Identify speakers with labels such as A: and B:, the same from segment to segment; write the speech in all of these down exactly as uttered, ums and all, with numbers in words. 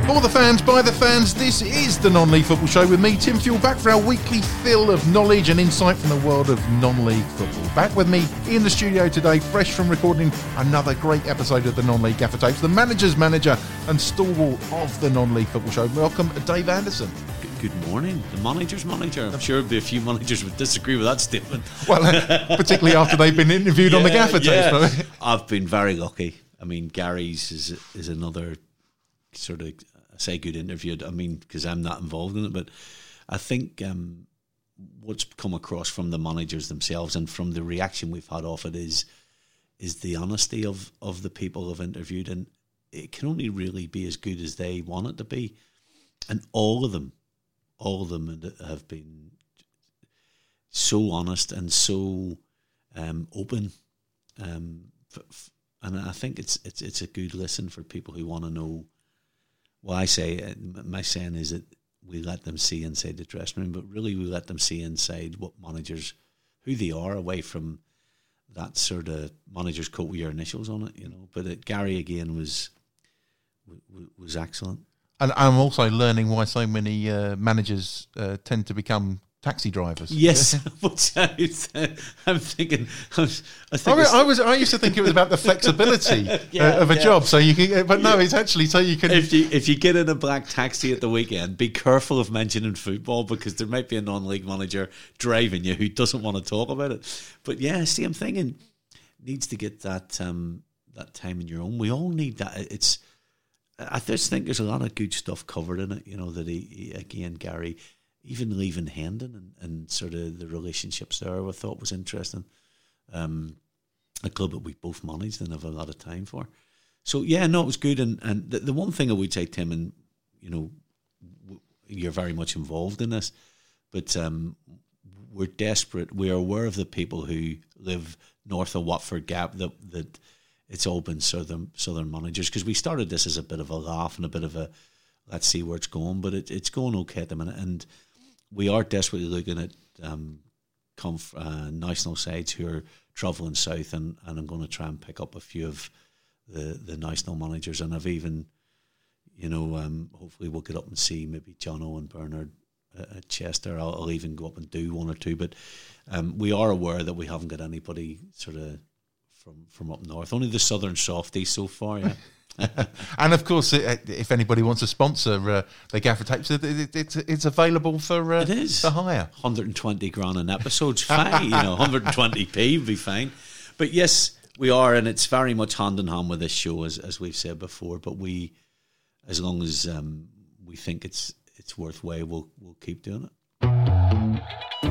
A: For the fans, by the fans, this is the Non-League Football Show with me, Tim Fuel, back for our weekly fill of knowledge and insight from the world of non-league football. Back with me in the studio today, fresh from recording another great episode of the Non-League Gaffer Tapes, the manager's manager and stalwart of the Non-League Football Show. Welcome, Dave Anderson.
B: Good morning. The manager's manager. I'm sure there'll be a few managers would disagree with that statement.
A: Well, uh, particularly after they've been interviewed yeah, on the Gaffer
B: yeah.
A: Tapes.
B: I've been very lucky. I mean, Gary's is is another sort of, I say good interview, I mean, because I'm not involved in it, but I think um, what's come across from the managers themselves and from the reaction we've had off it is is the honesty of, of the people I've interviewed, and it can only really be as good as they want it to be. And all of them, all of them have been so honest and so um, open, um, f- f- and I think it's it's it's a good listen for people who want to know. Well, I say, my saying is that we let them see inside the dressing room, but really we let them see inside what managers, who they are, away from that sort of manager's coat with your initials on it, you know. But it, Gary again was was excellent.
A: And I'm also learning why so many uh, managers uh, tend to become taxi drivers.
B: Yes, I'm thinking. I, I, think
A: I, mean, I was. I used to think it was about the flexibility yeah, uh, of a yeah. job. So you can, but no, it's actually so you can.
B: If you if you get in a black taxi at the weekend, be careful of mentioning football because there might be a non-league manager driving you who doesn't want to talk about it. But yeah, see, I'm thinking needs to get that um, that time in your own. We all need that. It's. I just think there's a lot of good stuff covered in it. You know that he, he again Gary. Even leaving Hendon and, and sort of the relationships there, I thought was interesting. Um, a club that we both managed and have a lot of time for. So yeah, no, it was good. And and the, the one thing I would say, Tim, and you know, w- you're very much involved in this, but um, we're desperate. We are aware of the people who live north of Watford Gap that that it's all been southern southern managers, because we started this as a bit of a laugh and a bit of a let's see where it's going, but it, it's going okay at the minute. And we are desperately looking at um, conf- uh, national sides who are travelling south, and, and I'm going to try and pick up a few of the, the national managers. And I've even, you know, um, hopefully we'll get up and see maybe Jono and Bernard at Chester. I'll, I'll even go up and do one or two. But um, we are aware that we haven't got anybody sort of from, from up north. Only the southern softies so far, yeah.
A: And of course, if anybody wants to sponsor uh, the Gaffer Tapes, it's it's available for uh,
B: it is
A: for hire.
B: one hundred twenty grand an episode's fine, you know, one hundred twenty p would be fine. But yes, we are, and it's very much hand in hand with this show, as as we've said before. But we, as long as um, we think it's it's worthwhile, we'll we'll keep doing it.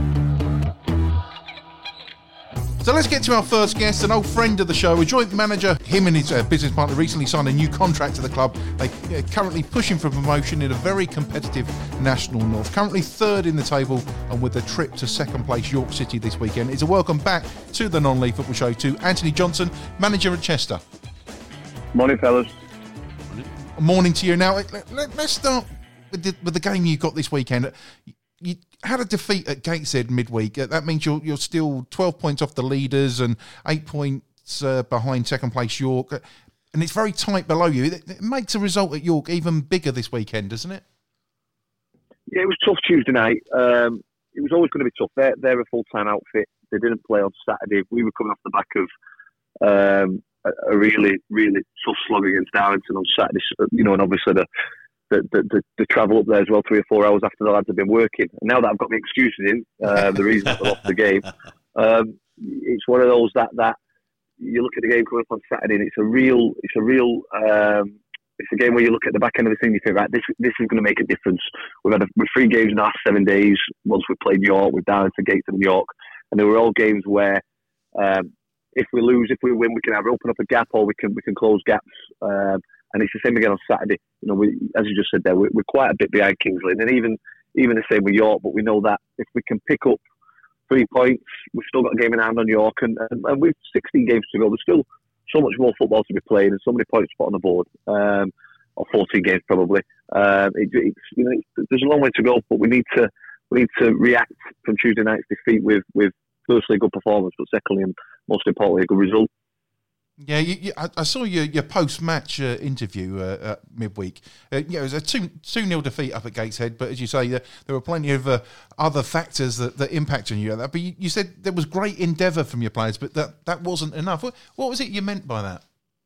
A: So let's get to our first guest, an old friend of the show, a joint manager. Him and his uh, business partner recently signed a new contract to the club. They're uh, currently pushing for promotion in a very competitive National North. Currently third in the table, and with a trip to second place York City this weekend. It's a welcome back to the Non-League Football Show to Anthony Johnson, manager at Chester.
C: Morning, fellas.
A: Morning to you. Now, let, let, let's start with the, with the game you got this weekend. You had a defeat at Gateshead midweek. That means you're you're still twelve points off the leaders and eight points uh, behind second place York, and it's very tight below you. It, it makes a result at York even bigger this weekend, doesn't it?
C: Yeah, it was tough Tuesday night. Um, it was always going to be tough. They're, they're a full-time outfit. They didn't play on Saturday. We were coming off the back of um, a, a really, really tough slog against Darlington on Saturday. You know, and obviously the The, the, the, the travel up there as well, three or four hours after the lads have been working. And now that I've got my excuses in, uh, the reason I lost the game, um, it's one of those that, that you look at the game coming up on Saturday, and it's a real, it's a real, um, it's a game where you look at the back end of the thing, you think, right, this this is going to make a difference. We've had a, we've three games in the last seven days. Once we played York, we've down to Gateshead and York, and they were all games where um, if we lose, if we win, we can either open up a gap or we can we can close gaps. Um, And it's the same again on Saturday. You know, we, as you just said there, we're, we're quite a bit behind Kingsley, and even even the same with York. But we know that if we can pick up three points, we've still got a game in hand on York, and, and, and with sixteen games to go, there's still so much more football to be played, and so many points to put on the board, um, or fourteen games probably. Um, it, it's, you know, it's, there's a long way to go, but we need to we need to react from Tuesday night's defeat with with firstly a good performance, but secondly and most importantly a good result.
A: Yeah, you, you, I, I saw your, your post-match uh, interview uh, uh, midweek. Uh, yeah, it was a two two nil defeat up at Gateshead, but as you say, uh, there were plenty of uh, other factors that, that impacted you. But you, you said there was great endeavour from your players, but that, that wasn't enough. What, what was it you meant by that?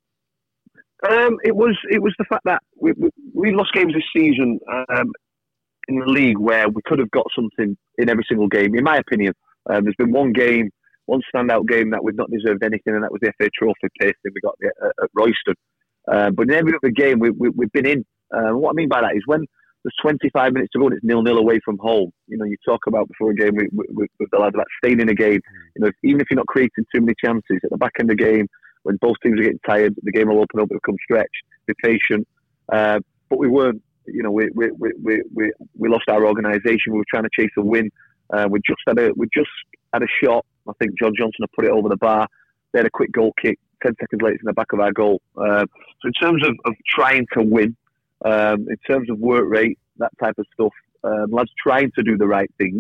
C: Um, it was it was the fact that we, we, we lost games this season um, in the league where we could have got something in every single game. In my opinion, um, there's been one game. One standout game that we've not deserved anything, and that was the F A Trophy pasting we got at, at Royston. Uh, but in every other game we, we, we've been in. Uh, what I mean by that is when there's twenty-five minutes to go and it's nil-nil away from home. You know, you talk about before a game with, with, with the lads about staying in a game. You know, even if you're not creating too many chances at the back end of the game, when both teams are getting tired, the game will open up. It'll come stretch. Be patient. Uh, but we weren't. You know, we we we we we lost our organisation. We were trying to chase a win. Uh, we just had a we just had a shot. I think John Johnson had put it over the bar. They had a quick goal kick. Ten seconds later, it's in the back of our goal. Uh, so in terms of, of trying to win, um, in terms of work rate, that type of stuff, um, lads trying to do the right things.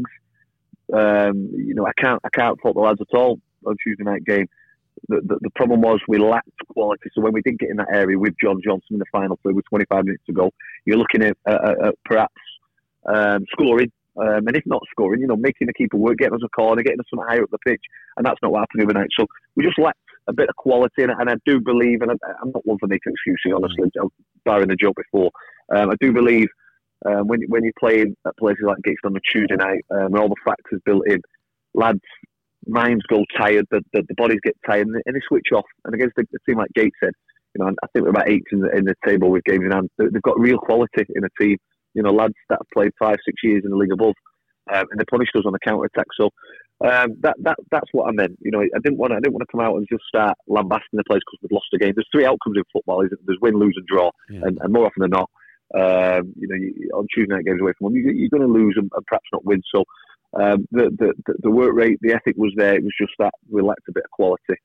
C: Um, you know, I can't I can't fault the lads at all on Tuesday night game. The, the, the problem was we lacked quality. So when we did get in that area with John Johnson in the final third with twenty-five minutes to go, you're looking at, at, at perhaps um, scoring. Um, and if not scoring, you know, making the keeper work, getting us a corner, getting us something higher up the pitch, and that's not what happened overnight. So we just lacked a bit of quality, and, and I do believe, and I, I'm not one for making excuses, honestly, barring the joke before. Um, I do believe um, when when you're playing at places like Gateshead on a Tuesday night, um, where all the factors built in, lads' minds go tired, the, the, the bodies get tired, and they, and they switch off. And against a, a team like Gateshead, you know, I think we're about eighth in the, in the table with games in hand. They, they've got real quality in a team. You know, lads that have played five, six years in the league above, um, and they punished us on the counter attack. So um, that that that's what I meant. You know, I didn't want to, I didn't want to come out and just start lambasting the place because we've lost a game. There's three outcomes in football: isn't there? There's win, lose, and draw. Yeah. And, and more often than not, um, you know, you, on Tuesday night games away from home, you, you're going to lose and, and perhaps not win. So um, the, the the work rate, the ethic was there. It was just that we lacked a bit of quality.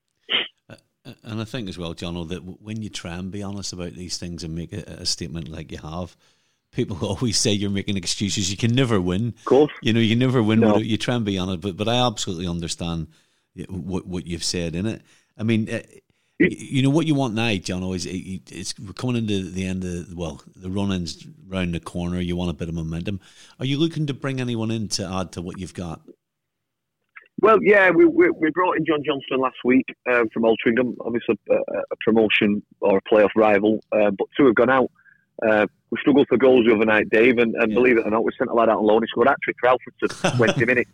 B: And I think as well, John, that when you try and be honest about these things and make a, a statement like you have, people always say you're making excuses. You can never win.
C: Of course.
B: You know, you never win.
C: No.
B: You try and be honest, but but I absolutely understand what what you've said in it. I mean, uh, you know what you want now, John. Always, it's we're coming into the end of well, the run-ins round the corner. You want a bit of momentum. Are you looking to bring anyone in to add to what you've got?
C: Well, yeah, we we, we brought in John Johnston last week um, from Altrincham. Obviously, a, a promotion or a playoff rival, uh, but two have gone out. Uh, we struggled for goals the other night, Dave, and, and yeah. believe it or not, we sent a lad out on loan. He scored a hat-trick for Alfred for twenty minutes.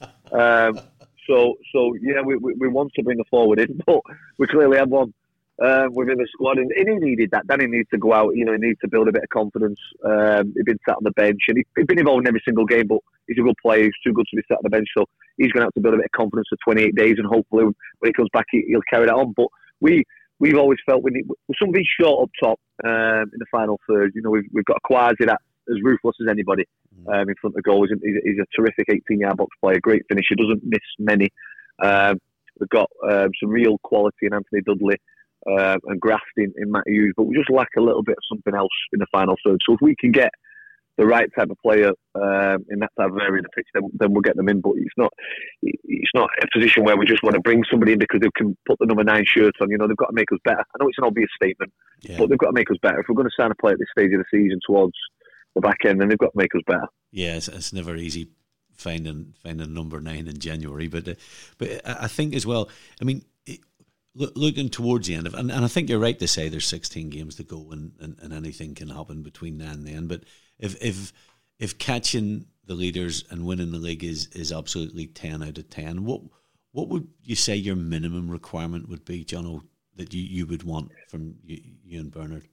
C: Um, so, so yeah, we, we we want to bring a forward in, but we clearly had one uh, within the squad, and, and he needed that. Danny needs to go out. You know, he needs to build a bit of confidence. Um, he'd been sat on the bench, and he, he'd been involved in every single game, but he's a good player. He's too good to be sat on the bench, so he's going to have to build a bit of confidence for twenty-eight days, and hopefully when he comes back, he, he'll carry that on. But we. We've always felt we need somebody short up top um, in the final third. You know, we've we've got a Quasi that as ruthless as anybody um, in front of the goal. He's, he's a terrific eighteen-yard box player, great finisher, doesn't miss many. Um, we've got um, some real quality in Anthony Dudley uh, and graft in, in Matt Hughes, but we just lack a little bit of something else in the final third. So if we can get the right type of player um, in that type of area of the pitch, then, then we'll get them in. But it's not it's not a position where we just want to bring somebody in because they can put the number nine shirt on. You know, they've got to make us better. I know it's an obvious statement, yeah. but they've got to make us better. If we're going to sign a player at this stage of the season towards the back end, then they've got to make us better.
B: Yeah, it's, it's never easy finding finding number nine in January, but uh, but I think as well. I mean, it, look, looking towards the end of, and, and I think you're right to say there's sixteen games to go, and, and, and anything can happen between now and then. But if if if catching the leaders and winning the league is, is absolutely ten out of ten, what what would you say your minimum requirement would be, John, that you, you would want from you, you and Bernard?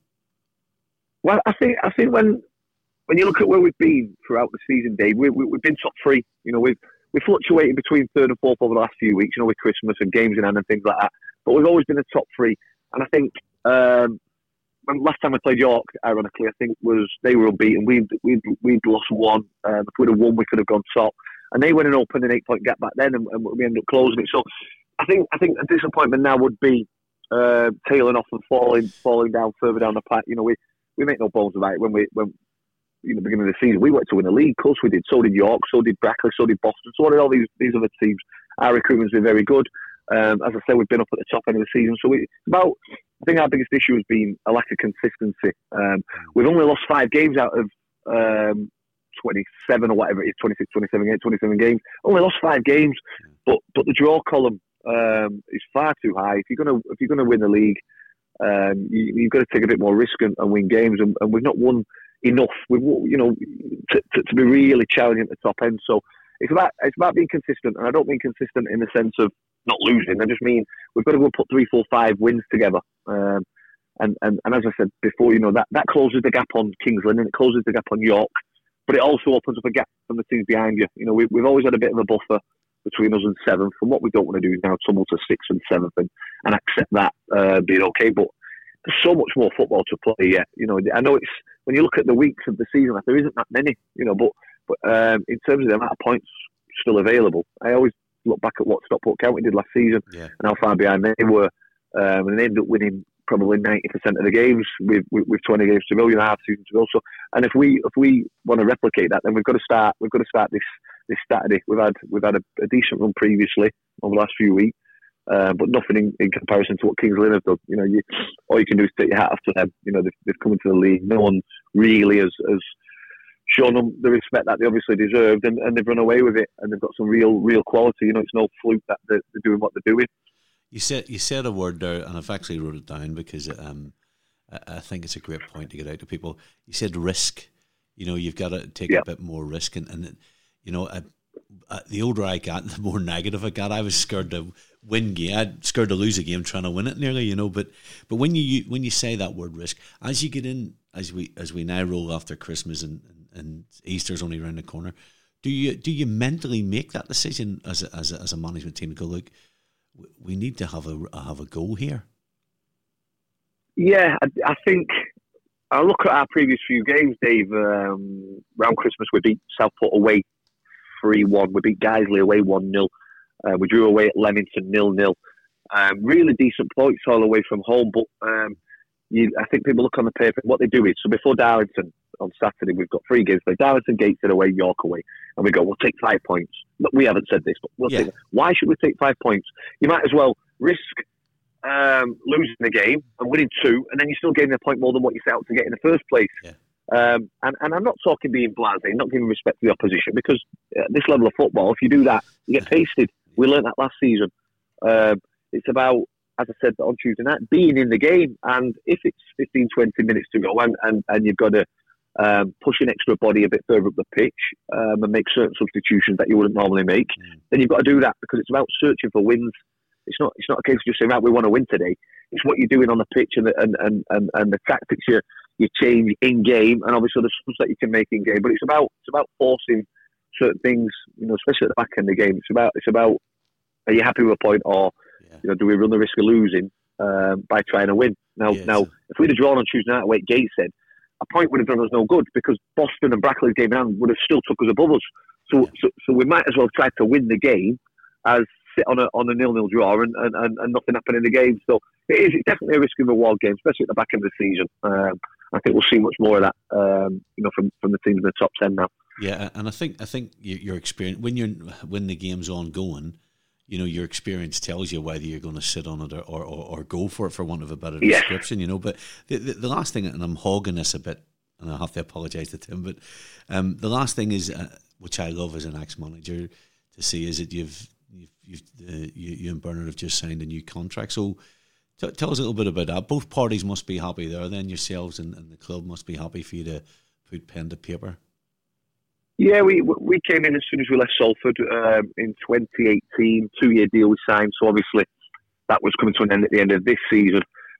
C: Well, I think I think when when you look at where we've been throughout the season, Dave, we, we, we've been top three. You know, we've we fluctuated between third and fourth over the last few weeks. You know, with Christmas and games in hand and things like that. But we've always been a top three, and I think. Um, When last time we played York, ironically, I think was they were unbeaten. We'd we'd, we'd lost one. Um, if we'd have won, we could have gone top. And they went and opened an eight-point gap back then, and, and we ended up closing it. So I think I think a disappointment now would be uh, tailing off and falling falling down further down the pack. You know, we, we make no bones about it. When we when you know beginning of the season, we wanted to win the league. Of course, we did. So did York. So did Brackley. So did Boston. So did all these these other teams. Our recruitment's been very good. Um, as I said, we've been up at the top end of the season. So we, it's about, I think our biggest issue has been a lack of consistency. Um, we've only lost five games out of um, twenty-seven or whatever it is, twenty-six, twenty-seven, twenty-seven games. Only lost five games, but but the draw column um, is far too high. If you're gonna if you're gonna win the league, um, you, you've got to take a bit more risk and, and win games. And, and we've not won enough. We've you know to, to, to be really challenging at the top end. So it's about it's about being consistent, and I don't mean consistent in the sense of not losing. I just mean we've got to go and put three, four, five wins together. Um, and, and and as I said before, you know that, that closes the gap on Kings Lynn and it closes the gap on York. But it also opens up a gap from the teams behind you. You know, we, we've always had a bit of a buffer between us and seventh. And what we don't want to do is now tumble to sixth and seventh and, and accept that uh, being okay. But there's so much more football to play yet. You know, I know it's when you look at the weeks of the season, there isn't that many. You know, but but um, in terms of the amount of points still available, I always look back at what Stockport County did last season yeah. and how far behind they were, um, and they ended up winning probably ninety percent of the games with, with with twenty games to go, you know, half season to go. So, and if we if we want to replicate that, then we've got to start. We've got to start this this Saturday. We've had we've had a, a decent run previously over the last few weeks, uh, but nothing in, in comparison to what Kings Lynn have done. You know, you, all you can do is take your hat off to them. You know, they've, they've come into the league. No one really has, has shown them the respect that they obviously deserved, and, and they've run away with it. And they've got some real real quality. You know, it's no fluke that they're, they're doing what they're doing.
B: You said you said a word there, and I've actually wrote it down because um, I, I think it's a great point to get out to people. You said risk. You know, you've got to take yeah. a bit more risk, and, and you know, I, I, the older I got, the more negative I got. I was scared to win game. I scared to lose a game trying to win it nearly. You know, but but when you when you say that word risk, as you get in, as we as we now roll after Christmas and, and, and Easter's only around the corner, do you do you mentally make that decision as a, as a, as a management team to go, look, we need to have a have a goal here?
C: Yeah, I, I think I look at our previous few games, Dave. Um, around Christmas, we beat Southport away three one. We beat Guiseley away one nil. Uh, we drew away at Leamington nil nil. Um, really decent points all away from home, but um, you, I think people look on the paper. What they do is, so before Darlington on Saturday, we've got three games. Like Darlington, Gateshead away, York away, and we go, we'll take five points. Look, we haven't said this, but we'll yeah. take. Why should we take five points? You might as well risk um, losing the game and winning two, and then you're still getting a point more than what you set out to get in the first place.
B: Yeah.
C: Um, and, and I'm not talking being blasé, not giving respect to the opposition, because at this level of football, if you do that, you get pasted. We learned that last season. Um, it's about, as I said on Tuesday night, being in the game. And if it's fifteen, twenty minutes to go and, and, and you've got to um, push an extra body a bit further up the pitch um, and make certain substitutions that you wouldn't normally make, mm. then you've got to do that, because it's about searching for wins. It's not It's not a case of just saying, right, we want to win today. It's what you're doing on the pitch and the, and, and, and, and the tactics you, you change in-game, and obviously the subs that you can make in-game. But it's about it's about forcing certain things, you know, especially at the back end of the game. It's about, it's about are you happy with a point, or yeah. you know, do we run the risk of losing um, by trying to win? Now, yes. now, if we'd have drawn on Tuesday night away at Gateshead, a point would have done us no good, because Boston and Brackley's game in hand would have still took us above us. So, yeah. so, so we might as well try to win the game as sit on a on a nil-nil draw and, and, and, and nothing happen in the game. So it is it's definitely a risk and reward game, especially at the back end of the season. Um, I think we'll see much more of that, um, you know, from, from the teams in the top ten now.
B: Yeah, and I think I think your experience when you're when the game's ongoing, you know, your experience tells you whether you're going to sit on it or or, or go for it, for want of a better
C: yeah.
B: description. You know, but the, the the last thing, and I'm hogging this a bit, and I have to apologise to Tim, but um, the last thing is, uh, which I love as an ex-manager to see, is that you've you've, you've uh, you, you and Bernard have just signed a new contract. So t- tell us a little bit about that. Both parties must be happy there. Then yourselves and, and the club must be happy for you to put pen to paper.
C: Yeah, we we came in as soon as we left Salford um, in twenty eighteen. Two-year deal we signed, so obviously that was coming to an end at the end of this season.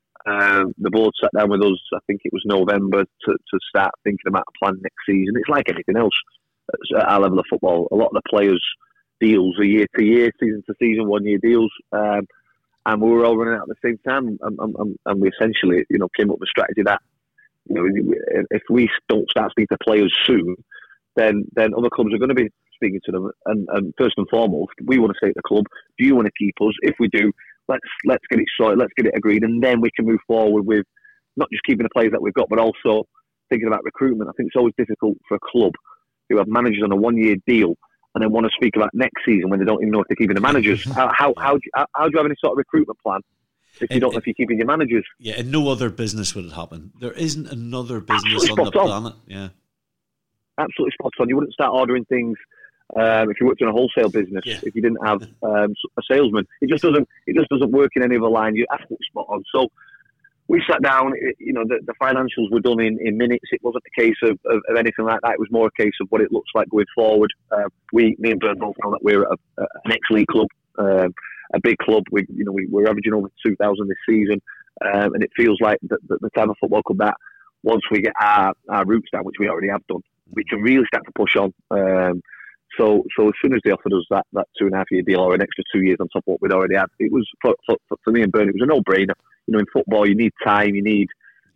C: Uh, the board sat down with us, I think it was November, to, to start thinking about a plan next season. It's like anything else at our level of football. A lot of the players' deals are year to year, season to season, one-year deals. Um, and we were all running out at the same time, and, and, and we essentially, you know, came up with a strategy that, you know, if we don't start speaking to players soon, then then other clubs are going to be speaking to them. And, and first and foremost, we want to stay at the club. Do you want to keep us? If we do, let's let's get it sorted, let's get it agreed, and then we can move forward with not just keeping the players that we've got, but also thinking about recruitment. I think it's always difficult for a club who have managers on a one-year deal and then want to speak about next season when they don't even know if they're keeping the managers. how how how do, you, how, how do you have any sort of recruitment plan if you
B: and,
C: don't know if you're keeping your managers?
B: Yeah, in no other business would it happen. There isn't another business
C: Absolutely
B: on the
C: on.
B: planet. Yeah,
C: absolutely spot on. You wouldn't start ordering things um, if you worked in a wholesale business
B: yeah.
C: if you didn't have um, a salesman. It just doesn't. It just doesn't work in any other line. You're absolutely spot on. So we sat down. It, you know, the, the financials were done in, in minutes. It wasn't a case of, of, of anything like that. It was more a case of what it looks like going forward. Uh, we, me and Bert both know that we're a, a, an ex-league club, um, a big club. We, you know, we, we're averaging over two thousand this season, um, and it feels like the, the, the type of football club that once we get our, our roots down, which we already have done, we can really start to push on. Um, so, so as soon as they offered us that, that two and a half year deal or an extra two years on top of what we'd already had, it was for, for, for me and Bern, it was a no-brainer. You know, in football, you need time. You need.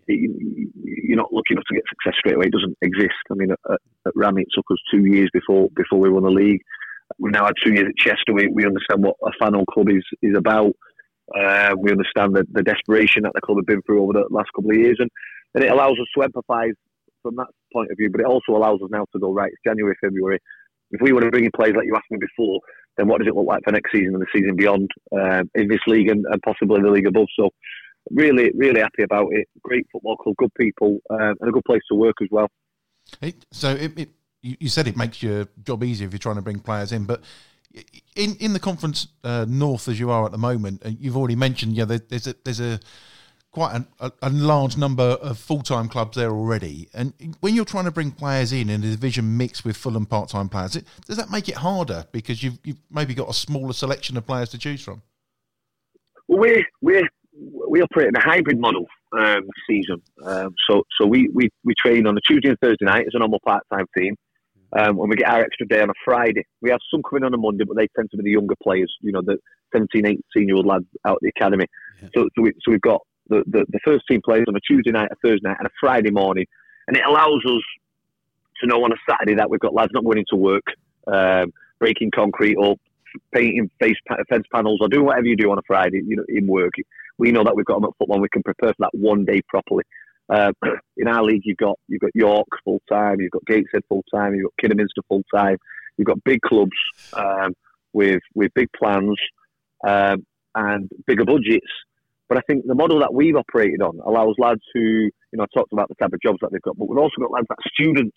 C: You, you're not lucky enough to get success straight away. It doesn't exist. I mean, at, at Ram, it took us two years before before we won the league. We've now had two years at Chester. We, we understand what a fan-owned club is is about. Uh, we understand the, the desperation that the club have been through over the last couple of years, and, and it allows us to empathise from that point of view. But it also allows us now to go, right, it's January, February. If we want to bring in players like you asked me before, then what does it look like for next season and the season beyond um, in this league and, and possibly the league above? So really, really happy about it. Great football club, good people, um, and a good place to work as well.
A: It, so it, it, you said it makes your job easier if you're trying to bring players in, but in in the Conference uh, North as you are at the moment, and you've already mentioned, yeah, there, there's a there's a quite an, a, a large number of full-time clubs there already. And when you're trying to bring players in in a division mixed with full and part-time players, it, does that make it harder because you've, you've maybe got a smaller selection of players to choose from?
C: Well, we we we operate in a hybrid model um, this season. Um, so so we, we, we train on a Tuesday and Thursday night as a normal part-time team. Um, and we get our extra day on a Friday. We have some coming on a Monday, but they tend to be the younger players, you know, the seventeen, eighteen-year-old lads out of the academy. Yeah. So so, we, so we've got the, the, the first team players on a Tuesday night, a Thursday night, and a Friday morning. And it allows us to know on a Saturday that we've got lads not going into work, um, breaking concrete or painting face fence panels or doing whatever you do on a Friday, you know, in work. We know that we've got them at football and we can prepare for that one day properly. Uh, in our league, you've got you've got York full time, you've got Gateshead full time, you've got Kidderminster full time. You've got big clubs um, with with big plans um, and bigger budgets. But I think the model that we've operated on allows lads who, you know, I talked about the type of jobs that they've got, but we've also got lads that are students,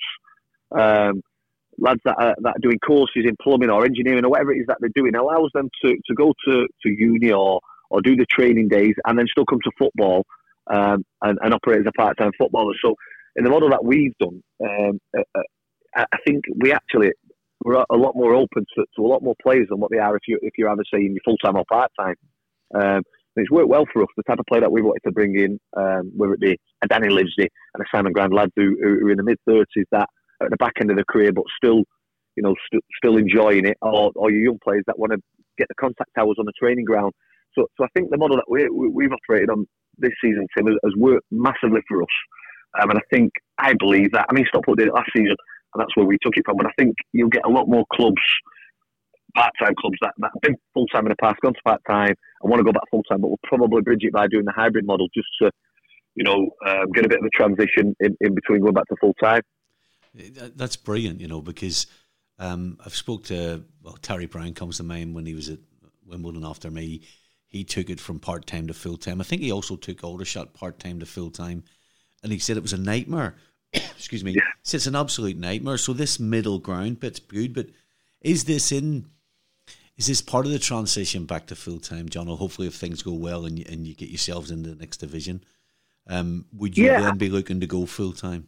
C: um, lads that are, that are doing courses in plumbing or engineering or whatever it is that they're doing. It allows them to, to go to, to uni or or do the training days and then still come to football. Um, and, and operate as a part-time footballer. So, in the model that we've done, um, uh, I think we actually we're a lot more open to, to a lot more players than what they are if you if you're either saying you're full-time or part-time. Um, it's worked well for us. The type of player that we wanted to bring in, um, whether it be a Danny Livesey and a Simon Grand, lads who, who are in the mid thirties that are at the back end of their career, but still, you know, st- still enjoying it, or, or your young players that want to get the contact hours on the training ground. So, so I think the model that we, we, we've operated on this season, Tim, has worked massively for us. Um, and I think, I believe that, I mean, Stockport did it last season, and that's where we took it from. But I think you'll get a lot more clubs, part-time clubs, that, that have been full-time in the past, gone to part-time, and want to go back full-time, but we'll probably bridge it by doing the hybrid model just to, you know, um, get a bit of a transition in, in between going back to full-time.
B: That's brilliant, you know, because um, I've spoke to, well, Terry Brown comes to mind when he was at Wimbledon after me. He took it from part-time to full-time. I think he also took Aldershot part-time to full-time. And he said it was a nightmare. Excuse me. Yeah. He said it's an absolute nightmare. So this middle ground bit's good. But is this in... Is this part of the transition back to full-time, John? Or hopefully if things go well and you, and you get yourselves into the next division, um, would you yeah. then be looking to go full-time?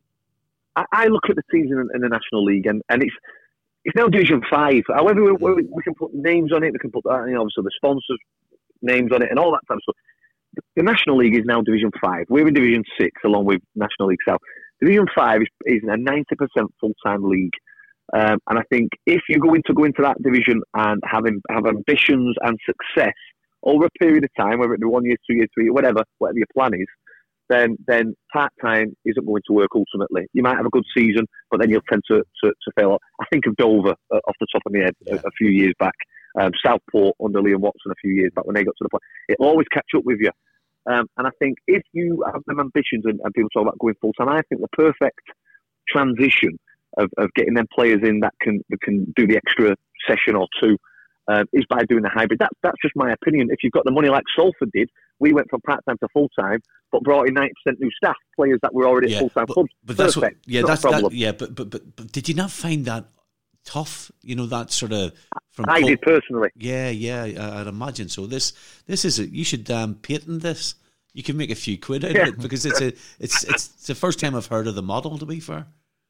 C: I, I look at the teams in, in the National League and, and it's it's now Division five. However, we, we, we can put names on it. We can put, you know, obviously the sponsors... names on it and all that type of stuff. The National League is now Division five. We're in Division six along with National League South. Division five is, is a ninety percent full-time league. Um, and I think if you go into go into that division and have, have ambitions and success over a period of time, whether it be one year, two years, three years, whatever, whatever your plan is, then then part-time isn't going to work ultimately. You might have a good season, but then you'll tend to, to, to fail. I think of Dover uh, off the top of my head yeah. a, a few years back. Um, Southport under Liam Watson a few years back when they got to the point. It'll always catch up with you. Um, and I think if you have them ambitions and, and people talk about going full-time, I think the perfect transition of, of getting them players in that can that can do the extra session or two um, is by doing the hybrid. That, that's just my opinion. If you've got the money like Salford did, we went from part-time to full-time, but brought in ninety percent new staff, players that were already
B: yeah,
C: at full-time
B: but,
C: clubs.
B: But that's what, yeah,
C: Not
B: that's
C: a problem.
B: that, yeah. But, but but but did you not find that tough? You know, that sort of from
C: I
B: co-
C: did personally.
B: Yeah, yeah, I'd imagine so. This this is a, you should um, patent this. You can make a few quid out
C: Yeah.
B: of it because it's a it's it's it's the first time I've heard of the model. To be fair,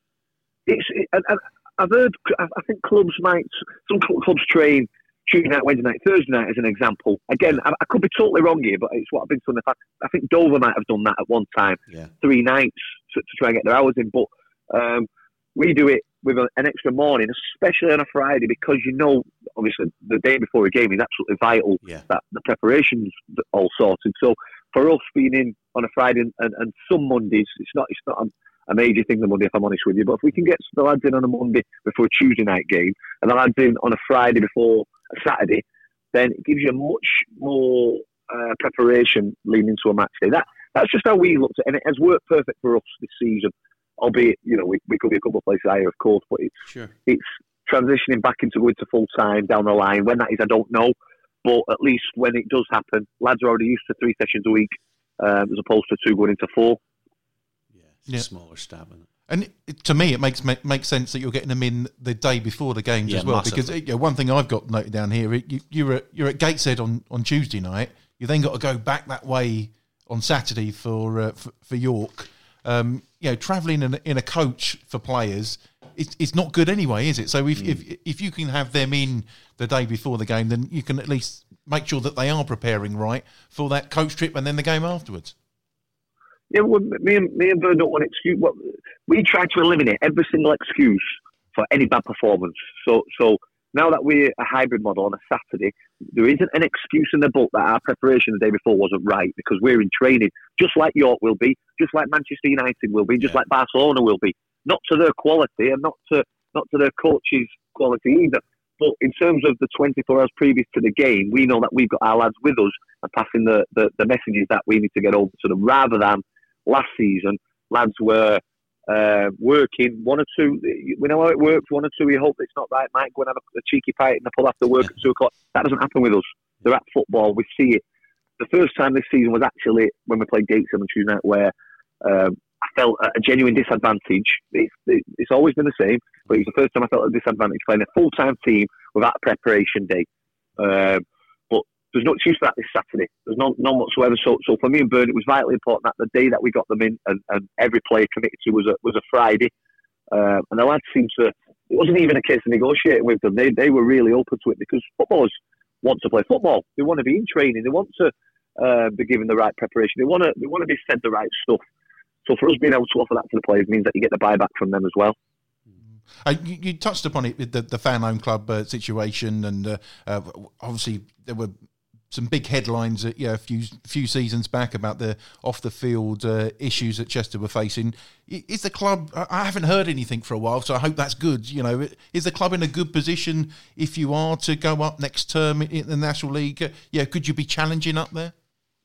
C: It's, it, and, and I've heard. I I think clubs might. Some cl- clubs train Tuesday night, Wednesday night, Thursday night, as an example. Again, I, I could be totally wrong here, but it's what I've been told. I think Dover might have done that at one time,
B: yeah,
C: three nights to, to try and get their hours in. But um, we do it with a, an extra morning, especially on a Friday, because you know, obviously, the day before a game is absolutely vital
B: yeah.
C: that the preparation's all sorted. So for us being in on a Friday and, and, and some Mondays, it's not it's not a, a major thing the Monday, if I'm honest with you. But if we can get the lads in on a Monday before a Tuesday night game, and the lads in on a Friday before a Saturday, then it gives you much more uh, preparation leading into a match day. That that's just how we looked at it, and it has worked perfect for us this season. Albeit, you know, we, we could be a couple of places higher, of course, but it's
B: Sure.
C: it's transitioning back into going to full time down the line. When that is, I don't know, but at least when it does happen, lads are already used to three sessions a week, um, as opposed to two going into four.
B: Yeah, it's a
A: Yeah.
B: smaller stab in it.
A: And it, to me, it makes ma- makes sense that you're getting them in the day before the games
B: Yeah,
A: as well.
B: massively.
A: Because you know, one thing I've got noted down here, you, you're at you're at Gateshead on, on Tuesday night. You then got to go back that way on Saturday for uh, for, for York. Um, you know, travelling in a, in a coach for players, it's it's not good anyway, is it? So if, mm. if if you can have them in the day before the game, then you can at least make sure that they are preparing right for that coach trip and then the game afterwards.
C: Yeah, well, me and me and Bird don't want excuse. Well, we try to eliminate every single excuse for any bad performance. So, so now that we're a hybrid model on a Saturday, there isn't an excuse in the book that our preparation the day before wasn't right because we're in training, just like York will be, just like Manchester United will be, just
B: yeah.
C: like Barcelona will be. Not to their quality and not to not to their coaches' quality either. But in terms of the twenty-four hours previous to the game, we know that we've got our lads with us and passing the, the, the messages that we need to get over to them, rather than last season, lads were uh, working one or two. We know how it works. One or two, you hope it's not right. Might go and have a, a cheeky pint in the pub after work at two o'clock. That doesn't happen with us. They're at football. We see it. The first time this season was actually when we played Gateshead on Tuesday night, where um, I felt a genuine disadvantage. It's, it's always been the same, but it was the first time I felt a disadvantage playing a full-time team without a preparation day. Um, but there's no excuse for that this Saturday. There's none, none whatsoever. So, so for me and Bern, it was vitally important that the day that we got them in and, and every player committed to was a, was a Friday. Um, and the lads seemed to, it wasn't even a case of negotiating with them. They, they were really open to it because footballers want to play football. They want to be in training. They want to uh, be given the right preparation. They want to, they want to be said the right stuff. So for us being able to offer that to the players means that you get the buyback from them as well.
A: Uh, you, you touched upon it with the, the fan-owned club uh, situation, and uh, uh, obviously there were some big headlines uh, you know, a few few seasons back about the off-the-field uh, issues that Chester were facing. Is the club? I haven't heard anything for a while, so I hope that's good. You know, is the club in a good position if you are to go up next term in the National League? Uh, yeah, could you be challenging up there?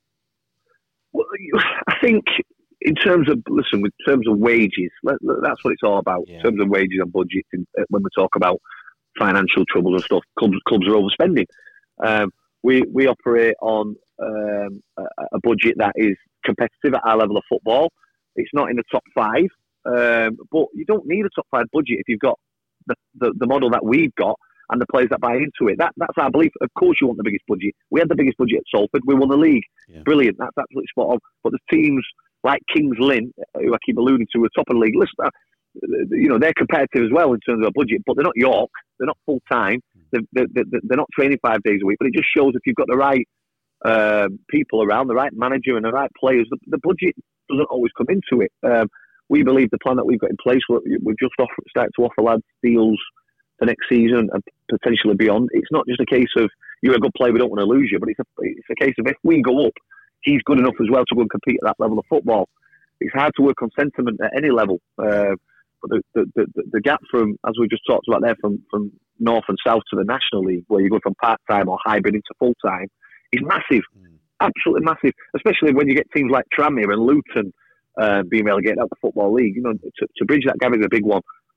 C: Well, I think. In terms of, listen, in terms of wages, that's what it's all about. Yeah. In terms of wages and budgets, when we talk about financial troubles and stuff, clubs clubs are overspending. Um, we we operate on um, a, a budget that is competitive at our level of football. It's not in the top five, um, but you don't need a top five budget if you've got the, the, the model that we've got and the players that buy into it. That That's our belief. Of course you want the biggest budget. We had the biggest budget at Salford. We won the league. Yeah. Brilliant. That's absolutely spot on. But the teams like Kings Lynn, who I keep alluding to, are top of the league. Listen, you know, they're competitive as well in terms of a budget, but they're not York. They're not full time. They're, they're, they're not training five days a week. But it just shows if you've got the right uh, people around, the right manager, and the right players, the, the budget doesn't always come into it. Um, we believe the plan that we've got in place, we've just offer, started to offer lads deals for next season and potentially beyond. It's not just a case of you're a good player, we don't want to lose you, but it's a, it's a case of if we go up, he's good enough as well to go and compete at that level of football. It's hard to work on sentiment at any level. Uh, but the, the, the, the gap from, as we just talked about there, from, from North and South to the National League, where you go from part-time or hybrid into full-time, is massive. Mm. Absolutely massive. Especially when you get teams like Tranmere and Luton uh, being relegated out of the Football League. You know, to, to bridge that gap is a big one.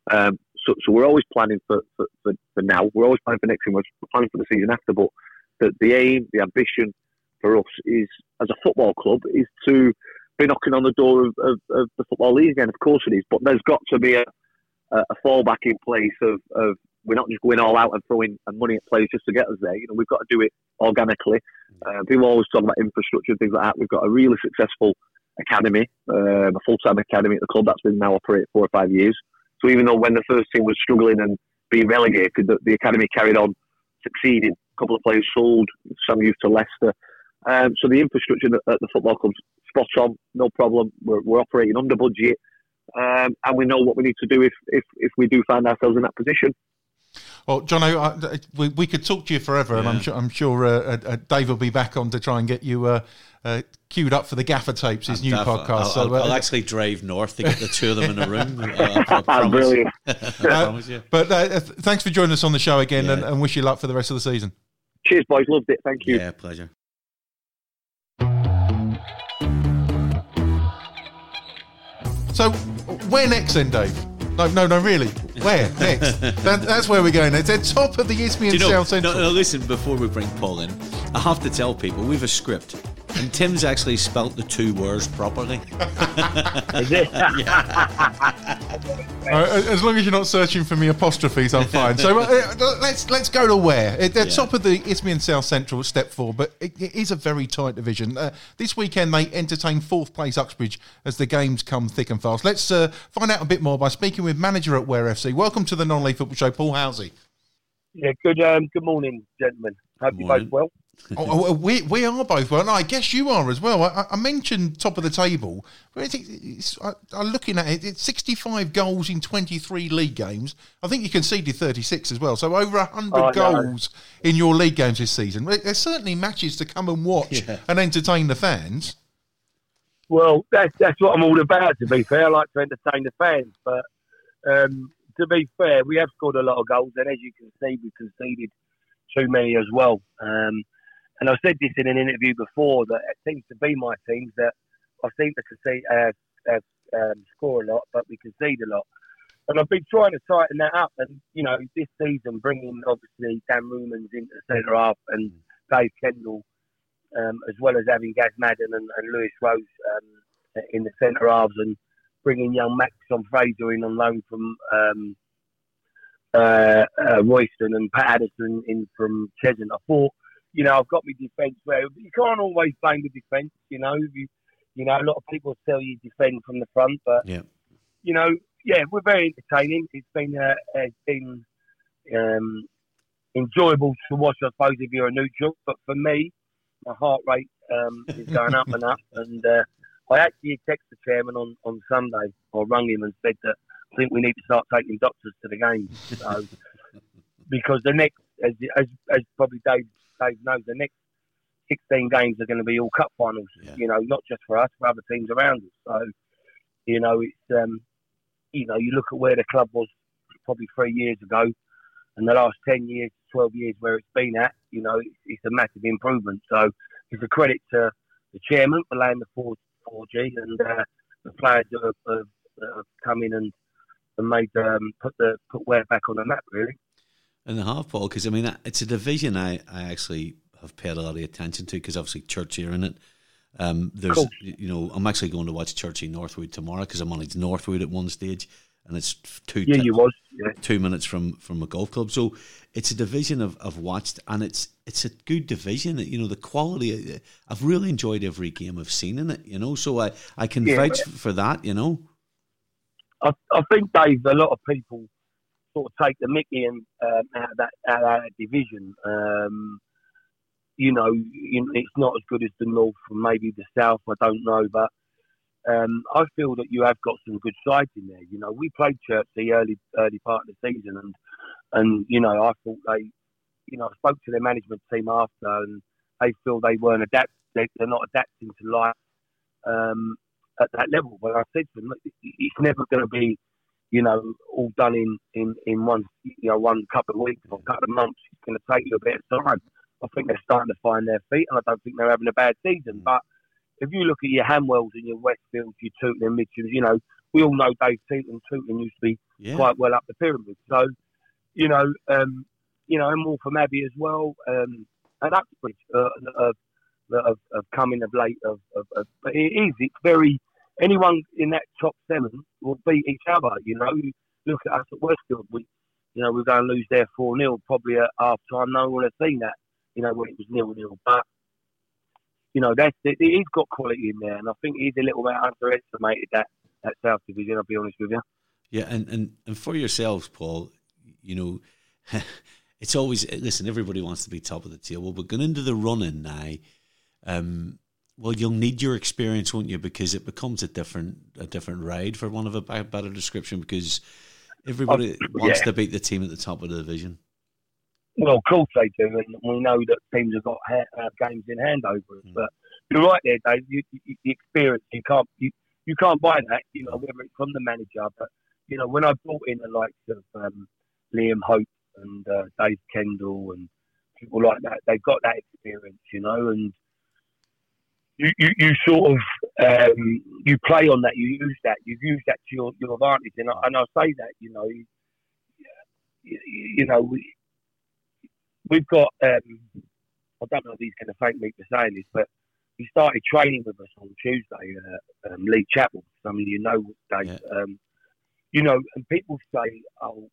C: Um, so, so we're always planning for, for, for, for now. We're always planning for next season. We're planning for the season after. But the, the aim, the ambition for us is, as a football club, is to be knocking on the door of, of, of the Football League again. Of course it is. But there's got to be a, a fallback in place of, of we're not just going all out and throwing money at players just to get us there. You know, we've got to do it organically. Uh, people always talk about infrastructure and things like that. We've got a really successful academy, uh, a full-time academy at the club that's been now operating four or five years. So even though when the first team was struggling and being relegated, the, the academy carried on succeeding. A couple of players sold, some youth to Leicester. Um, so the infrastructure at the football club's spot on, no problem. We're, we're operating under budget, um, and we know what we need to do if, if, if we do find ourselves in that position.
A: Well, Jono, I, we, we could talk to you forever, yeah. and I'm sure, I'm sure uh, uh, Dave will be back on to try and get you uh, uh, queued up for the Gaffer Tapes, his I'm new podcast.
B: I'll,
A: so,
B: I'll,
A: uh,
B: I'll actually drive north to get the two of them in a room. Uh, I promise.
C: Brilliant.
B: I promise you.
A: But uh, thanks for joining us on the show again,
B: yeah.
A: and, and wish you luck for the rest of the season.
C: Cheers, boys. Loved it. Thank you.
B: Yeah, pleasure.
A: So, where next then, Dave? No, no, no, really. Where next? that, that's where we're going. It's at top of the Isthmian
B: you know,
A: South Central.
B: No, no, listen, before we bring Paul in, I have to tell people we have a script, and Tim's actually spelt the two words properly.
C: Is it?
A: Right, as long as you're not searching for me apostrophes, I'm fine. So uh, let's let's go to where at the yeah. top of the Isthmian South Central, step four. But it, it is a very tight division. Uh, this weekend they entertain fourth place Uxbridge as the games come thick and fast. Let's uh, find out a bit more by speaking with manager at Ware F C. Welcome to the Non-League Football Show, Paul Housey.
D: Yeah, good. Um, good morning, gentlemen. Hope you both well.
A: oh, oh, we we are both well, and I guess you are as well. I, I mentioned top of the table, but it's, it's, I, I'm looking at it. It's sixty-five goals in twenty-three league games. I think you conceded thirty-six as well, so over one hundred oh, goals no. in your league games this season. There's certainly matches to come and watch yeah. and entertain the fans.
D: Well, that's that's what I'm all about. To be fair, I like to entertain the fans, but um, to be fair, we have scored a lot of goals, and as you can see, we conceded too many as well. Um, And I said this in an interview before that it seems to be my teams that I seem to concede, uh, uh, um, score a lot, but we concede a lot. And I've been trying to tighten that up. And, you know, this season, bringing obviously Dan Rumans into the centre half and Dave Kendall, um, as well as having Gaz Madden and, and Lewis Rose um, in the centre halves, and bringing young Max on Fraser in on loan from um, uh, uh, Royston and Pat Addison in from Cheshunt. I thought, you know, I've got my defence where you can't always blame the defence. You know, you, you know, a lot of people tell you defend from the front, but
B: yeah.
D: you know, yeah, we're very entertaining. It's been uh, it's been um, enjoyable to watch, I suppose, if you're a neutral. But for me, my heart rate um, is going up and up. And uh, I actually texted the chairman on, on Sunday, or rung him and said that I think we need to start taking doctors to the games. So, because the next, as, as, as probably Dave. Dave knows, the next sixteen games are going to be all cup finals, yeah. you know, not just for us, for other teams around us. So, you know, it's, um, you know, you look at where the club was probably three years ago and the last ten years, twelve years where it's been at, you know, it's, it's a massive improvement. So it's a credit to the chairman for laying the four G and uh, the players that have, have, that have come in and, and made um, put the put Ware back on the map, really.
B: And the half, Paul, because I mean, it's a division I, I actually have paid a lot of attention to because obviously Churchy are in it. Um, there's, cool. you know, I'm actually going to watch Churchy Northwood tomorrow because I'm on its Northwood at one stage, and it's two
D: yeah, you was yeah.
B: two minutes from, from a golf club. So it's a division I've, I've watched, and it's it's a good division. You know, the quality. I've really enjoyed every game I've seen in it. You know, so I, I can yeah, vouch for that. You know,
D: I I think Dave, a lot of people sort of take the mickey and um, out of that out of that division. Um, you know, you, it's not as good as the north and maybe the south. I don't know, but um, I feel that you have got some good sides in there. You know, we played Chertsey early early part of the season, and and you know, I thought they, you know, I spoke to their management team after, and they feel they weren't adapt. They're not adapting to life um, at that level. But I said to them, it's never going to be, you know, all done in, in, in one, you know, one couple of weeks or a couple of months. It's going to take you a bit of time. I think they're starting to find their feet, and I don't think they're having a bad season. But if you look at your Hamwells and your Westfields, your Tooting and Mitchams, you know, we all know Dave Tootin. Tootin used to be
B: Yeah.
D: quite well up the pyramid. So, you know, um, you know, and Waltham Abbey as well, um, and Uxbridge uh, of, of, of coming of late. Of, of, of, but it is, it's very, anyone in that top seven will beat each other, you know. You look at us at Westfield, we, you know, we're going to lose there four nil, probably at half time. No one has seen that, you know, when it was nil nil. But, you know, that's, it, it's got quality in there, and I think he's a little bit underestimated, that, that South Division, I'll be honest with you.
B: Yeah, and, and, and for yourselves, Paul, you know, it's always, listen, everybody wants to be top of the table, but going into the run-in now, um, well, you'll need your experience, won't you? Because it becomes a different a different ride, for one of a better description, because everybody
D: Oh,
B: wants
D: yeah.
B: to beat the team at the top of the division.
D: Well, of course they do, and we know that teams have got ha- uh, games in hand over us. Mm. But you're right there, Dave. You, you, the experience, you can't you, you can't buy that. You know, whether it's from the manager, but you know, when I brought in the likes of um, Liam Hope and uh, Dave Kendall and people like that, they've got that experience, you know, and you, you, you sort of um, you play on that. You use that. You use that to your, your advantage, and I, and I say that, you know, you, you know we. We've got, um, I don't know if he's going to thank me for saying this, but he started training with us on Tuesday, uh, um, Lee Chapel. Some of you know, Dave.
B: Yeah.
D: Um, you know, and people say, oh,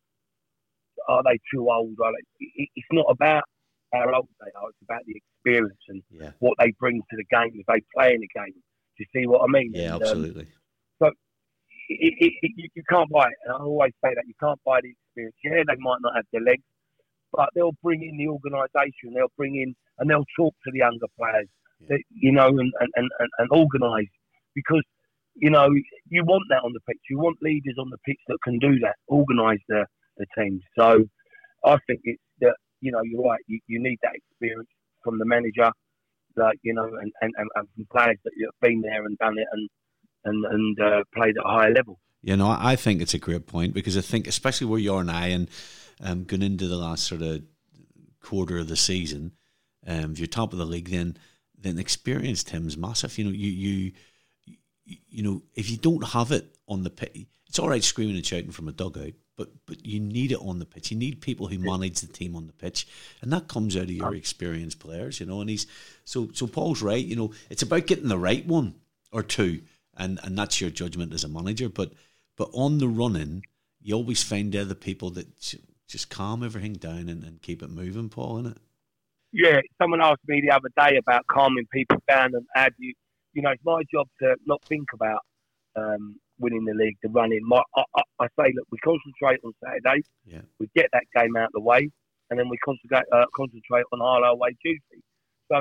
D: are they too old? Are they? It, it's not about how old they are. It's about the experience and
B: Yeah.
D: what they bring to the game if they play in the game. Do you see what I mean?
B: Yeah,
D: and,
B: absolutely.
D: Um, so it, it, it, you, you can't buy it. And I always say that. You can't buy the experience. Yeah, they might not have the legs, but they'll bring in the organisation, they'll bring in, and they'll talk to the younger players,
B: Yeah.
D: that, you know, and, and, and, and organise. Because, you know, you want that on the pitch. You want leaders on the pitch that can do that, organise the, the teams. So I think it's that, you know, you're right, you, you need that experience from the manager, that, you know, and, and, and from players that have been there and done it and, and, and uh, played at a higher level.
B: You know, I think it's a great point, because I think, especially where you are now, and um, going into the last sort of quarter of the season, um, if you're top of the league, then then experience, Tim's massive. You know, you you you, you know, if you don't have it on the pitch, it's all right screaming and shouting from a dugout, but but you need it on the pitch. You need people who manage the team on the pitch, and that comes out of your experienced players. You know, and he's so so. Paul's right. You know, it's about getting the right one or two, and and that's your judgment as a manager, but. But on the run-in, you always find the other people that just calm everything down and, and keep it moving, Paul, innit?
D: Yeah, someone asked me the other day about calming people down, and how do you, you know, it's my job to not think about um, winning the league, the run-in. My, I, I, I say, look, we concentrate on Saturday,
B: Yeah.
D: we get that game out of the way, and then we concentrate uh, concentrate on Harlow away Tuesday. So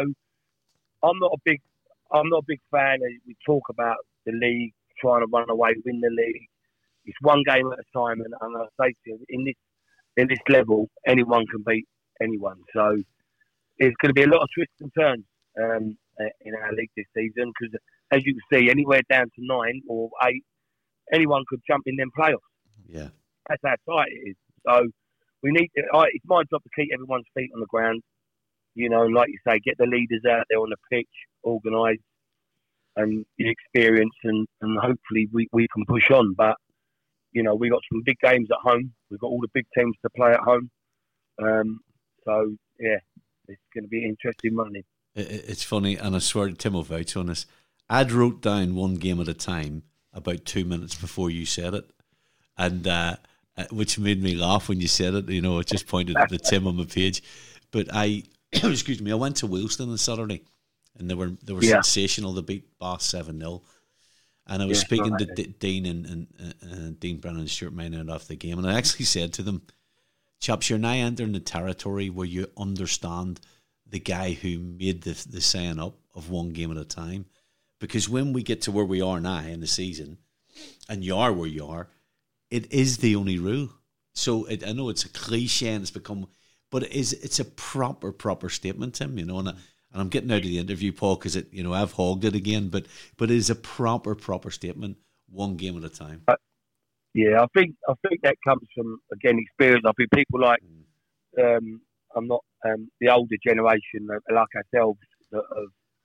D: I'm not a big, I'm not a big fan of, we talk about the league, trying to run away, win the league. It's one game at a time, and, and I say to you, in this in this level, anyone can beat anyone. So there's going to be a lot of twists and turns um, in our league this season, because, as you can see, anywhere down to nine or eight, anyone could jump in them playoffs.
B: Yeah.
D: That's how tight it is. So we need. To, I, it's my job to keep everyone's feet on the ground. You know, and like you say, get the leaders out there on the pitch, organise, and the experience, and, and hopefully we, we can push on. But you know, we got some big games at home. We've got all the big teams to play at home. Um, so, yeah, it's going to be interesting money.
B: It, it's funny, and I swear Tim will vouch on this. I'd wrote down one game at a time about two minutes before you said it, and uh, which made me laugh when you said it. You know, it just pointed at the Tim on my page. But I, excuse me, I went to Wilston on Saturday, and they were they were
D: Yeah.
B: sensational. They beat Bath seven nil. And I was
D: Yeah,
B: speaking
D: right.
B: to D- Dean and, and uh, Dean Brennan and Stuart Maynard after the game, and I actually said to them, chaps, you're now entering the territory where you understand the guy who made the, the saying up of one game at a time. Because when we get to where we are now in the season, and you are where you are, it is the only rule. So it, I know it's a cliche and it's become, but it is, it's a proper, proper statement, Tim, you know, and I, And I'm getting out of the interview, Paul, because it, you know, I've hogged it again. But but it is a proper, proper statement, one game at a time.
D: Uh, yeah, I think I think that comes from, again, experience. I think people like um, I'm not um, the older generation, uh, like ourselves, that have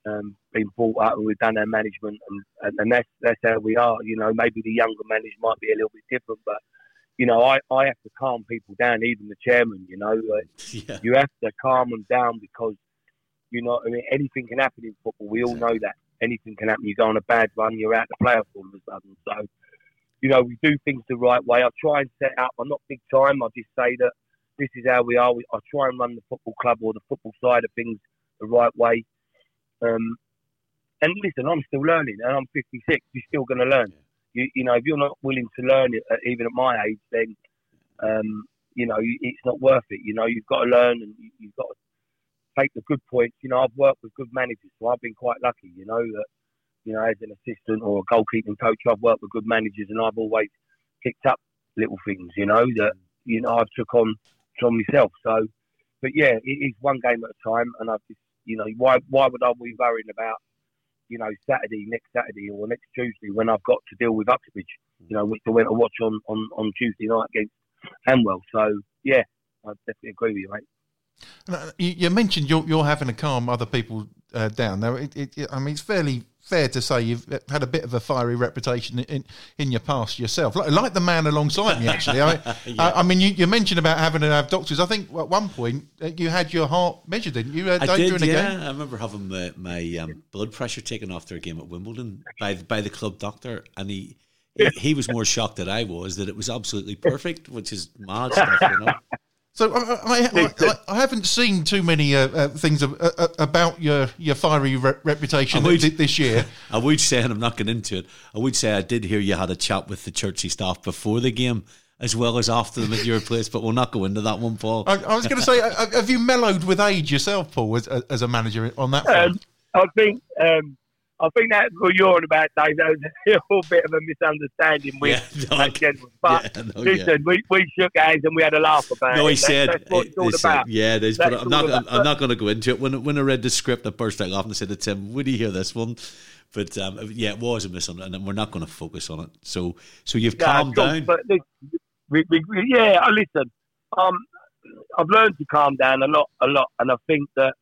D: um, been brought up and we've done our management, and, and, and that's that's how we are. You know, maybe the younger managers might be a little bit different, but you know, I, I have to calm people down, even the chairman. You know, like, yeah. You have to calm them down because you know, I mean, anything can happen in football. We all know that anything can happen. You go on a bad run, you're out the playoff all of a sudden. So, you know, we do things the right way. I try and set up. I'm not big time. I just say that this is how we are. We, I try and run the football club or the football side of things the right way. Um, and listen, I'm still learning, and I'm fifty-six. You're still going to learn. You, you know, if you're not willing to learn it, even at my age, then um, you know it's not worth it. You know, you've got to learn, and you've got to take the good points. You know, I've worked with good managers, so I've been quite lucky. You know that, you know, as an assistant or a goalkeeping coach, I've worked with good managers, and I've always picked up little things. You know that you know I've took on from myself. So, but yeah, it is one game at a time, and I've just. You know, why why would I be worrying about, you know, Saturday, next Saturday or next Tuesday when I've got to deal with Uxbridge, you know, which I went to watch on, on, on Tuesday night against Hanwell. So, yeah, I definitely agree with you, mate.
A: You, you mentioned you're, you're having to calm other people uh, down. Now, it, it, I mean, it's fairly fair to say you've had a bit of a fiery reputation in, in your past yourself, like, like the man alongside me, actually. I, yeah. I, I mean, you, you mentioned about having to have doctors. I think at one point you had your heart measured, didn't you? Uh,
B: I did,
A: during a
B: yeah.
A: game?
B: I remember having my, my um, blood pressure taken after a game at Wimbledon by, by the club doctor, and he, he he was more shocked than I was that it was absolutely perfect, which is mad stuff, you know.
A: So I, I, I, I haven't seen too many uh, uh, things uh, uh, about your, your fiery re- reputation would, this year.
B: I would say, and I'm not getting into it, I would say I did hear you had a chat with the Churchy staff before the game as well as after them at your place, but we'll not go into that one, Paul.
A: I, I was going to say, have you mellowed with age yourself, Paul, as, as a manager on that front?
D: Um, I think... Um, I think that's what you're on about, Dave. That was a little bit of a misunderstanding with
B: yeah, no,
D: that gentleman. But
B: yeah, no,
D: listen,
B: yeah.
D: we, we shook hands and we had a laugh about
B: no,
D: it.
B: he said,
D: that's, that's what it's all
B: it,
D: about.
B: Said, yeah, it is. But I'm not, I'm, I'm not going to go into it. When when I read the script, I burst out laughing and said to Tim, would he hear this one? But um, yeah, it was a misunderstanding, and we're not going to focus on it. So so you've
D: yeah,
B: calmed
D: cool,
B: down.
D: But we, we, we, yeah, listen, um, I've learned to calm down a lot, a lot. And I think that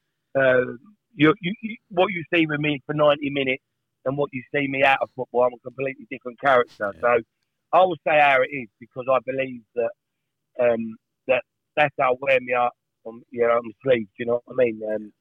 D: uh, you, you, you, what you see with me for ninety minutes, and what you see me out of football, I'm a completely different character. Yeah. So I will say how it is because I believe that um, that that's how I wear me up on, you know, on my sleeve. Do you know what I mean? Um,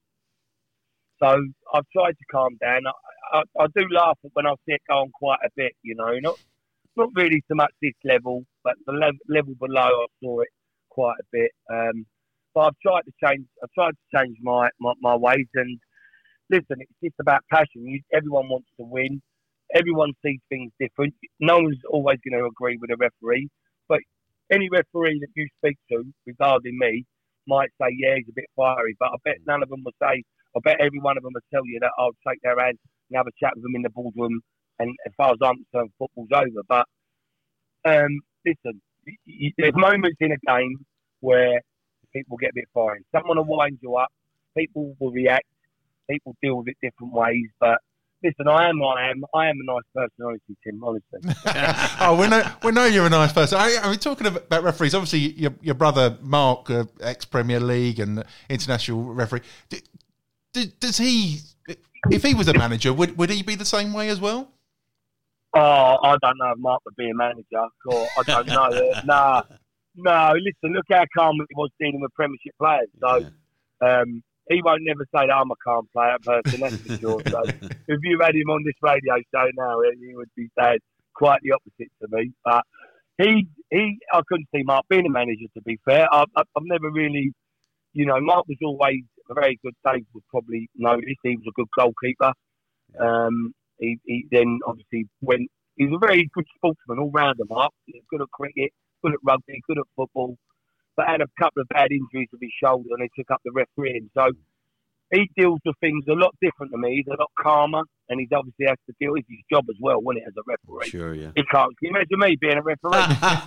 D: so I've tried to calm down. I, I, I do laugh when I see it go on quite a bit. You know, not not really so much this level, but the level, level below I saw it quite a bit. Um, but I've tried to change. I've tried to change my my, my ways and. Listen, it's just about passion. You, everyone wants to win. Everyone sees things different. No one's always going to agree with a referee. But any referee that you speak to regarding me might say, yeah, he's a bit fiery. But I bet none of them will say, I bet every one of them will tell you that I'll take their hand and have a chat with them in the boardroom. And as far as I'm concerned, football's over. But um, listen, you, there's moments in a game where people get a bit fiery. Someone will wind you up. People will react. People deal with it different ways, but listen, I am, I am, I am a nice person, honestly, Tim. Honestly.
A: oh, we know, we know you're a nice person. I, I mean, talking about referees, obviously, your your brother Mark, uh, ex Premier League and international referee, d- d- does he? If he was a manager, would would he be the same way as well?
D: Oh, I don't know if Mark would be a manager. Or I don't know. nah, no. Listen, look how calm he was dealing with Premiership players. So. Yeah. Um, He won't never say that I'm a calm player person, that's for sure. So if you had him on this radio show now, he would be saying quite the opposite to me. But he, he, I couldn't see Mark being a manager, to be fair. I, I, I've never really, you know, Mark was always a very good, Dave would probably know this, he was a good goalkeeper. Um, he, he then obviously went, he was a very good sportsman all-rounder, Mark. He was good at cricket, good at rugby, good at football. But had a couple of bad injuries with his shoulder and he took up the refereeing. So he deals with things a lot different to me. He's a lot calmer and he obviously has to deal with his job as well, wouldn't it, as a referee?
B: Sure, yeah.
D: He can't. Can you imagine me being a referee?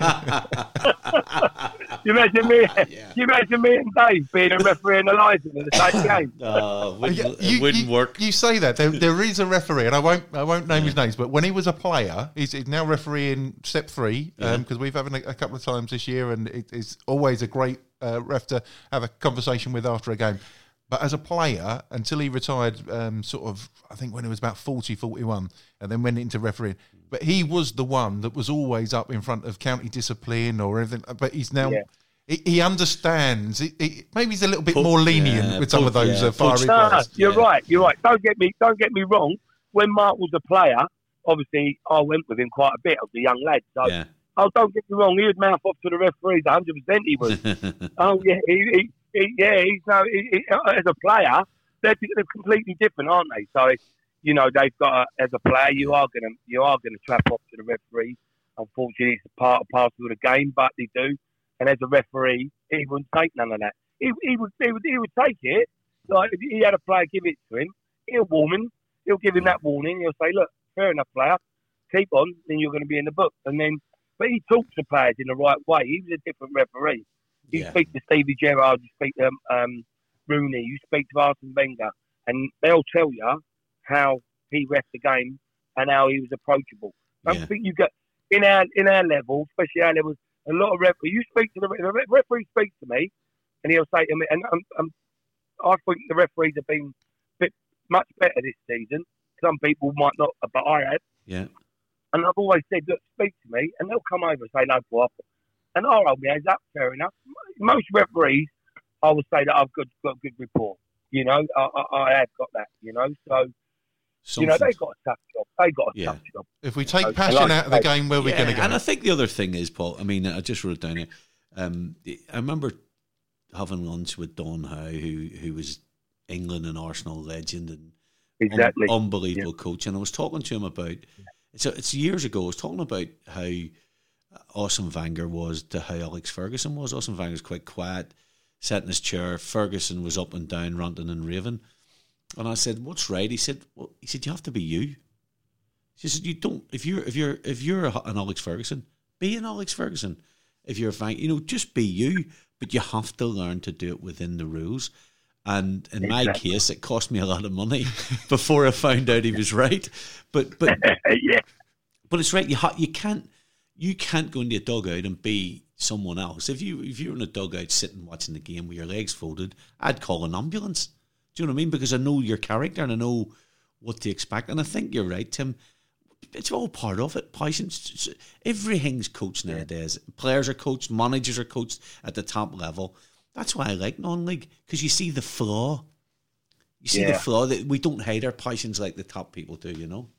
D: you imagine me yeah. You imagine me and Dave being a referee and a linesman in the same game?
B: Uh, wouldn't,
A: you,
B: it wouldn't
A: you,
B: work.
A: You say that. There, there is a referee, and I won't I won't name yeah. his names, but when he was a player, he's now refereeing Step three, because um, yeah. we've had a, a couple of times this year, and it, it's always a great uh, ref to have a conversation with after a game. But as a player, until he retired, um, sort of, I think when he was about forty, forty-one, and then went into refereeing. But he was the one that was always up in front of county discipline or anything. But he's now,
C: Yeah.
A: he, he understands. He, he, maybe he's a little bit
B: Put-
A: more lenient
B: yeah,
A: with some
B: put-
A: of those
B: yeah,
A: uh, fiery
B: put-
C: No,
A: players.
C: you're
B: Yeah.
C: right. You're right. Don't get me. Don't get me wrong. When Mark was a player, obviously I went with him quite a bit. I was a young lad. So,
B: Yeah.
C: oh, don't get me wrong. He would mouth off to the referees. one hundred percent he was. Oh yeah, he, he, he, yeah. He's no. He, he, as a player, they're, they're completely different, aren't they? So, you know, they've got a, as a player, you are gonna you are gonna trap off to the referee. Unfortunately, it's a part and parcel of the game, but they do. And as a referee, he wouldn't take none of that. He, he would he would he would take it. Like if he had a player give it to him, he'll warn him. He'll give him that warning. He'll say, "Look, fair enough, player. Keep on, then you're going to be in the book." And then, but he talks to players in the right way. He was a different referee. You
B: Yeah.
C: speak to Stevie Gerrard, you speak to um, Rooney, you speak to Arsene Wenger, and they'll tell you how he ref the game and how he was approachable. I
B: Yeah.
C: think you get in our in our level, especially our level, a lot of referees. You speak to the, the re- referee, speaks to me, and he'll say to me, and um, um, I think the referees have been bit, much better this season. Some people might not, but I have.
B: Yeah.
C: And I've always said, look, speak to me, and they'll come over and say, no, well, and I'll hold my hands up, fair enough. Most referees, I would say that I've got, got a good rapport. You know, I, I, I have got that, you know. So,
B: Something.
C: you know, they've got a tough job. They've got a
B: Yeah.
C: tough job.
A: If we take
C: Okay,
A: passion
C: like
A: out of the
C: I say-
A: game, where are we
B: Yeah,
A: going to go?
B: And I think the other thing is, Paul, I mean, I just wrote it down here. Um, I remember having lunch with Don Howe, who who was England and Arsenal legend and
C: Exactly.
B: un- unbelievable coach. And I was talking to him about, it's, it's years ago, I was talking about how Arsene Wenger was to how Alex Ferguson was. Arsene Wenger was quite quiet, sat in his chair. Ferguson was up and down, ranting and raving. And I said, "What's right?" He said, "Well, he said you have to be you." He said, "You don't. If you're if you're if you're a, an Alex Ferguson, be an Alex Ferguson. If you're a fan, you know, just be you. But you have to learn to do it within the rules." And in my
C: Exactly.
B: case, it cost me a lot of money before I found out he was right. But but
C: yeah.
B: but it's right. You ha- you can't you can't go into a dugout and be someone else. If you if you're in a dugout sitting watching the game with your legs folded, I'd call an ambulance. Do you know what I mean? Because I know your character and I know what to expect. And I think you're right, Tim. It's all part of it. Patience. Everything's coached nowadays. Players are coached. Managers are coached at the top level. That's why I like non-league, because you see the flaw. You see the
C: Yeah.
B: flaw that we don't hide our passions like the top people do. You know.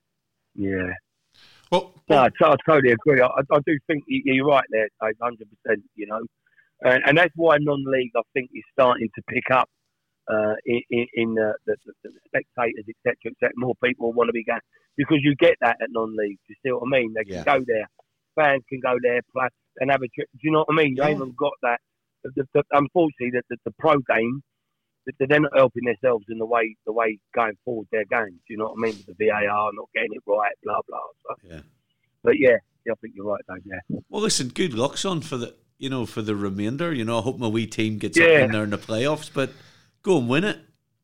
C: Yeah.
A: Well,
C: No, I, t- I totally agree. I, I do think you- you're right there, Dave, one hundred percent, you know. And, and that's why non-league, I think, is starting to pick up uh, in, in, in the, the, the spectators, et cetera, et cetera. More people want to be going. Because you get that at non-league, do you see what I mean? They can
B: Yeah.
C: go there. Fans can go there, play, and have a trip. Do you know what I mean?
B: Yeah.
C: They haven't got that. The, the, the, unfortunately, the, the, the pro game, that they're not helping themselves in the way the way going forward their games. Do you know what I mean? With the V A R not getting it right, blah blah. So,
B: Yeah.
C: but yeah, yeah, I think you're right, Dave. Yeah,
B: Well, listen, good luck, son, for the you know for the remainder. You know, I hope my wee team gets
C: Yeah.
B: up in there in the playoffs, but go and win it.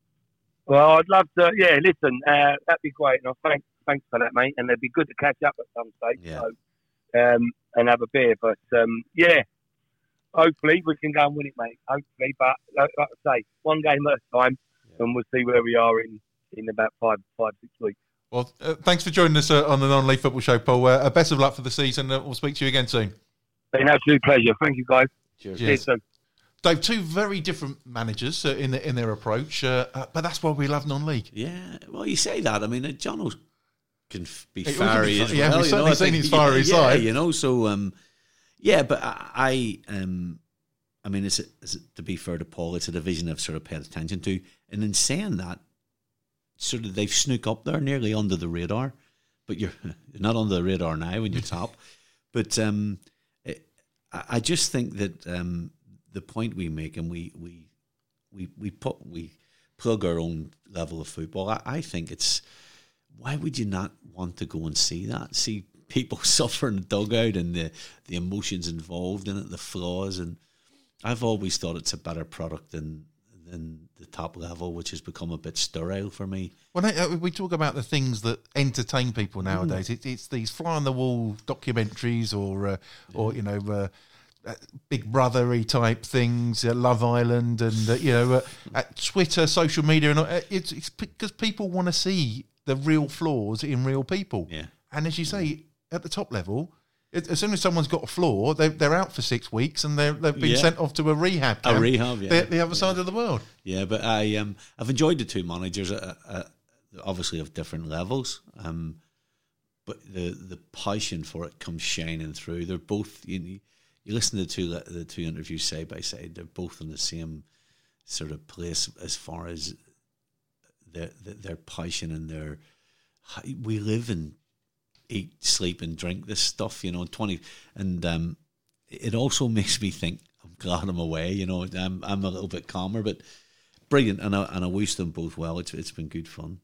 C: well, I'd love to. Yeah, listen, uh, that'd be great, and I thank thanks for that, mate. And it'd be good to catch up at some stage.
B: Yeah.
C: So, um, and have a beer. But um, yeah, hopefully we can go and win it, mate. Hopefully, but like, like I say, one game at a time,
B: Yeah.
C: and we'll see where we are in in about five five six weeks.
A: well, uh, thanks for joining us uh, on the Non-League Football Show, Paul. Uh, best of luck for the season. Uh, we'll speak to you again soon.
C: Been an absolute pleasure. Thank you, guys.
B: Cheers.
C: See you soon.
A: Dave, two very different managers uh, in, the, in their approach, uh, uh, but that's why we love non-league.
B: Yeah, well, you say that. I mean, uh, John can f- be
A: He- we can be
B: fiery
A: fi-
B: as
A: yeah,
B: well.
A: we've
B: you know,
A: certainly
B: I
A: seen
B: think-
A: his fiery
B: yeah,
A: side.
B: you know. So, um, yeah, but I, I um, I mean, it's, a, it's a, to be fair to Paul, it's a division I've sort of paid attention to, and in saying that, sort of they've snuck up there nearly under the radar, but you're, you're not under the radar now when you're top. But um, it, I I just think that um, the point we make, and we we we we put we plug our own level of football. I, I think it's, why would you not want to go and see that? See people suffer in the dugout and the the emotions involved in it, the flaws, and I've always thought it's a better product than than the top level, which has become a bit sterile for me.
A: Well, uh, we talk about the things that entertain people nowadays. It, it's these fly on the wall documentaries, or uh, or you know, uh, uh, Big Brother-y type things, uh, Love Island, and uh, you know, uh, at Twitter, social media, and uh, it's, it's because people want to see the real flaws in real people.
B: Yeah.
A: And as you say, at the top level, it, as soon as someone's got a flaw, they, they're out for six weeks and they're, they've been
B: yeah.
A: sent off to a rehab camp.
B: A rehab, yeah.
A: The, the other side
B: yeah.
A: of the world.
B: Yeah, but I, um, I've enjoyed the two managers, uh, uh, obviously of different levels, um, but the the passion for it comes shining through. They're both, you, you listen to the two, the two interviews side by side, they're both in the same sort of place as far as their, their passion and their, we live and eat, sleep and drink this stuff, you know, twenty, and um, it also makes me think, I'm glad I'm away, you know, I'm, I'm a little bit calmer, but brilliant, and I, and I wish them both well. It's It's been good fun.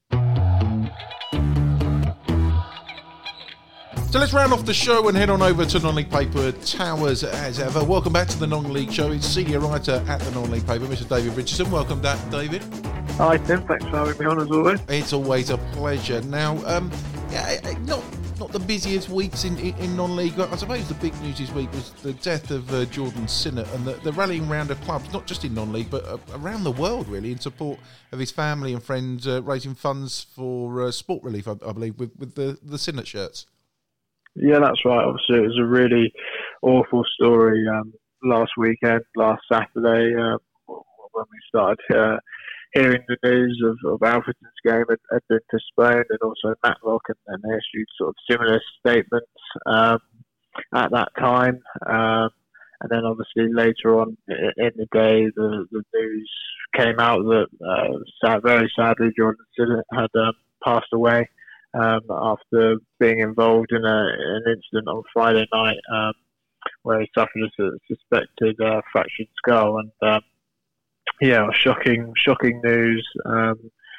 A: So let's round off the show and head on over to Non-League Paper Towers as ever. Welcome back to the Non-League Show. It's senior writer at the Non-League Paper, Mister David Richardson. Welcome back, David.
C: Hi, Tim. Thanks for having me on as always.
A: It's always a pleasure. Now, um, yeah, not not the busiest weeks in, in, in non-league. I suppose the big news this week was the death of uh, Jordan Sinnott and the, the rallying round of clubs, not just in non-league, but uh, around the world, really, in support of his family and friends, uh, raising funds for uh, sport relief, I, I believe, with, with the, the Sinnott shirts.
E: Yeah, that's right. Obviously, it was a really awful story um, last weekend, last Saturday, uh, when we started uh, hearing the news of, of Alfreton's game had, had been postponed, and also Matlock, and, and they issued sort of similar statements um, at that time. Um, and then obviously later on in the day, the, the news came out that uh, sad, very sadly Jordan Sinnott had um, passed away um, after being involved in a, an incident on Friday night um, where he suffered a suspected uh, fractured skull. And um, yeah, shocking, shocking news um,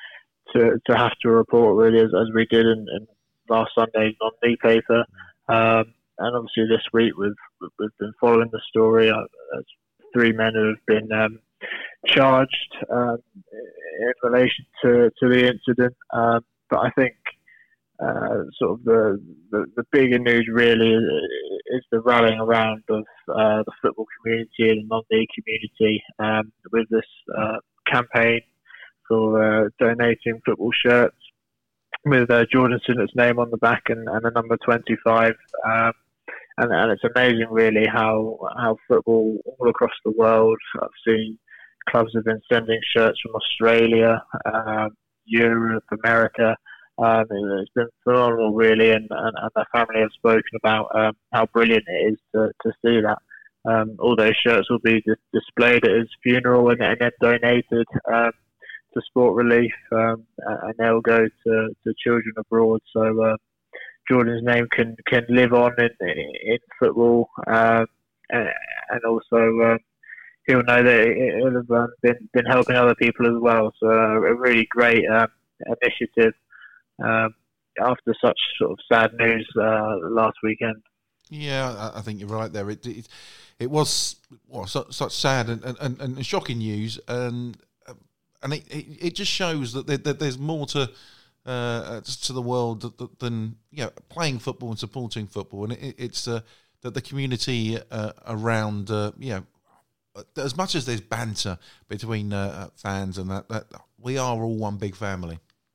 E: to to have to report, really, as, as we did in, in last Sunday's non-league paper. Um, and obviously this week we've we've been following the story. Uh, three men who have been um, charged um, in relation to, to the incident. Um, but I think uh, sort of the, the the bigger news really is, is the rallying around of uh, the football community and the non-league community um, with this uh, campaign for uh, donating football shirts with uh, Jordan Sinnott's name on the back and, and the number twenty-five. Um, and, and it's amazing, really, how how football all across the world. I've seen clubs have been sending shirts from Australia, um, Europe, America. Um, it's been phenomenal, really, and, and, and the family have spoken about um, how brilliant it is to, to see that. Um, all those shirts will be dis- displayed at his funeral and, and then donated um, to Sport Relief, um, and they'll go to, to children abroad. So uh, Jordan's name can, can live on in, in football, um, and, and also um, he'll know that he'll have um, been, been helping other people as well. So uh, a really great um, initiative. Um, after such sort of sad news uh, last weekend.
A: Yeah, I think you're right there. It it, it was well, such, such sad and, and, and shocking news, and and it, it, it just shows that, there, that there's more to uh, to the world than you know, playing football and supporting football, and it, it's uh, that the community uh, around uh, you know, as much as there's banter between uh, fans and that, that we are all one big family.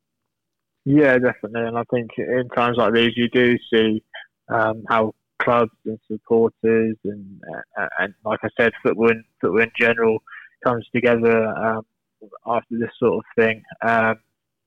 E: Yeah, definitely. And I think in times like these, you do see um, how clubs and supporters and, uh, and like I said, football in, football in general comes together um, after this sort of thing. Um,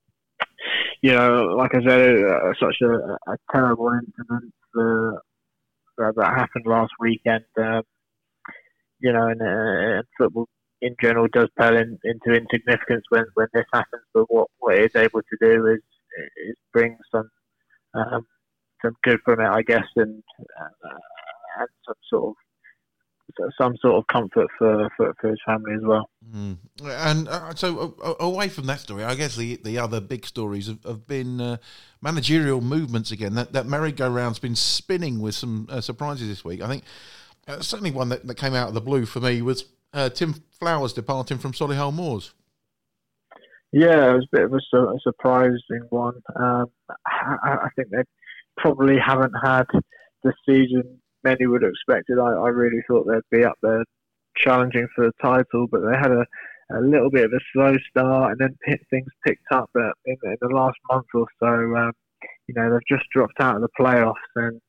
E: you know, like I said, uh, such a, a terrible incident uh, that, that happened last weekend. Um, you know, and, uh, and football in general does pale in, into insignificance when, when this happens. But what, what it is able to do is it brings some um, some good from it, I guess, and uh, and some sort of some sort of comfort for, for, for his family as well.
A: Mm. And uh, so, uh, away from that story, I guess the the other big stories have, have been uh, managerial movements again. That that merry-go-round's been spinning with some uh, surprises this week. I think uh, certainly one that, that came out of the blue for me was uh, Tim Flowers departing from Solihull Moors.
E: Yeah, it was a bit of a, su- a surprising one. Um, I, I think they probably haven't had the season many would have expected. I, I really thought they'd be up there challenging for the title, but they had a, a little bit of a slow start, and then p- things picked up uh, in, in the last month or so. Um, you know, they've just dropped out of the playoffs, and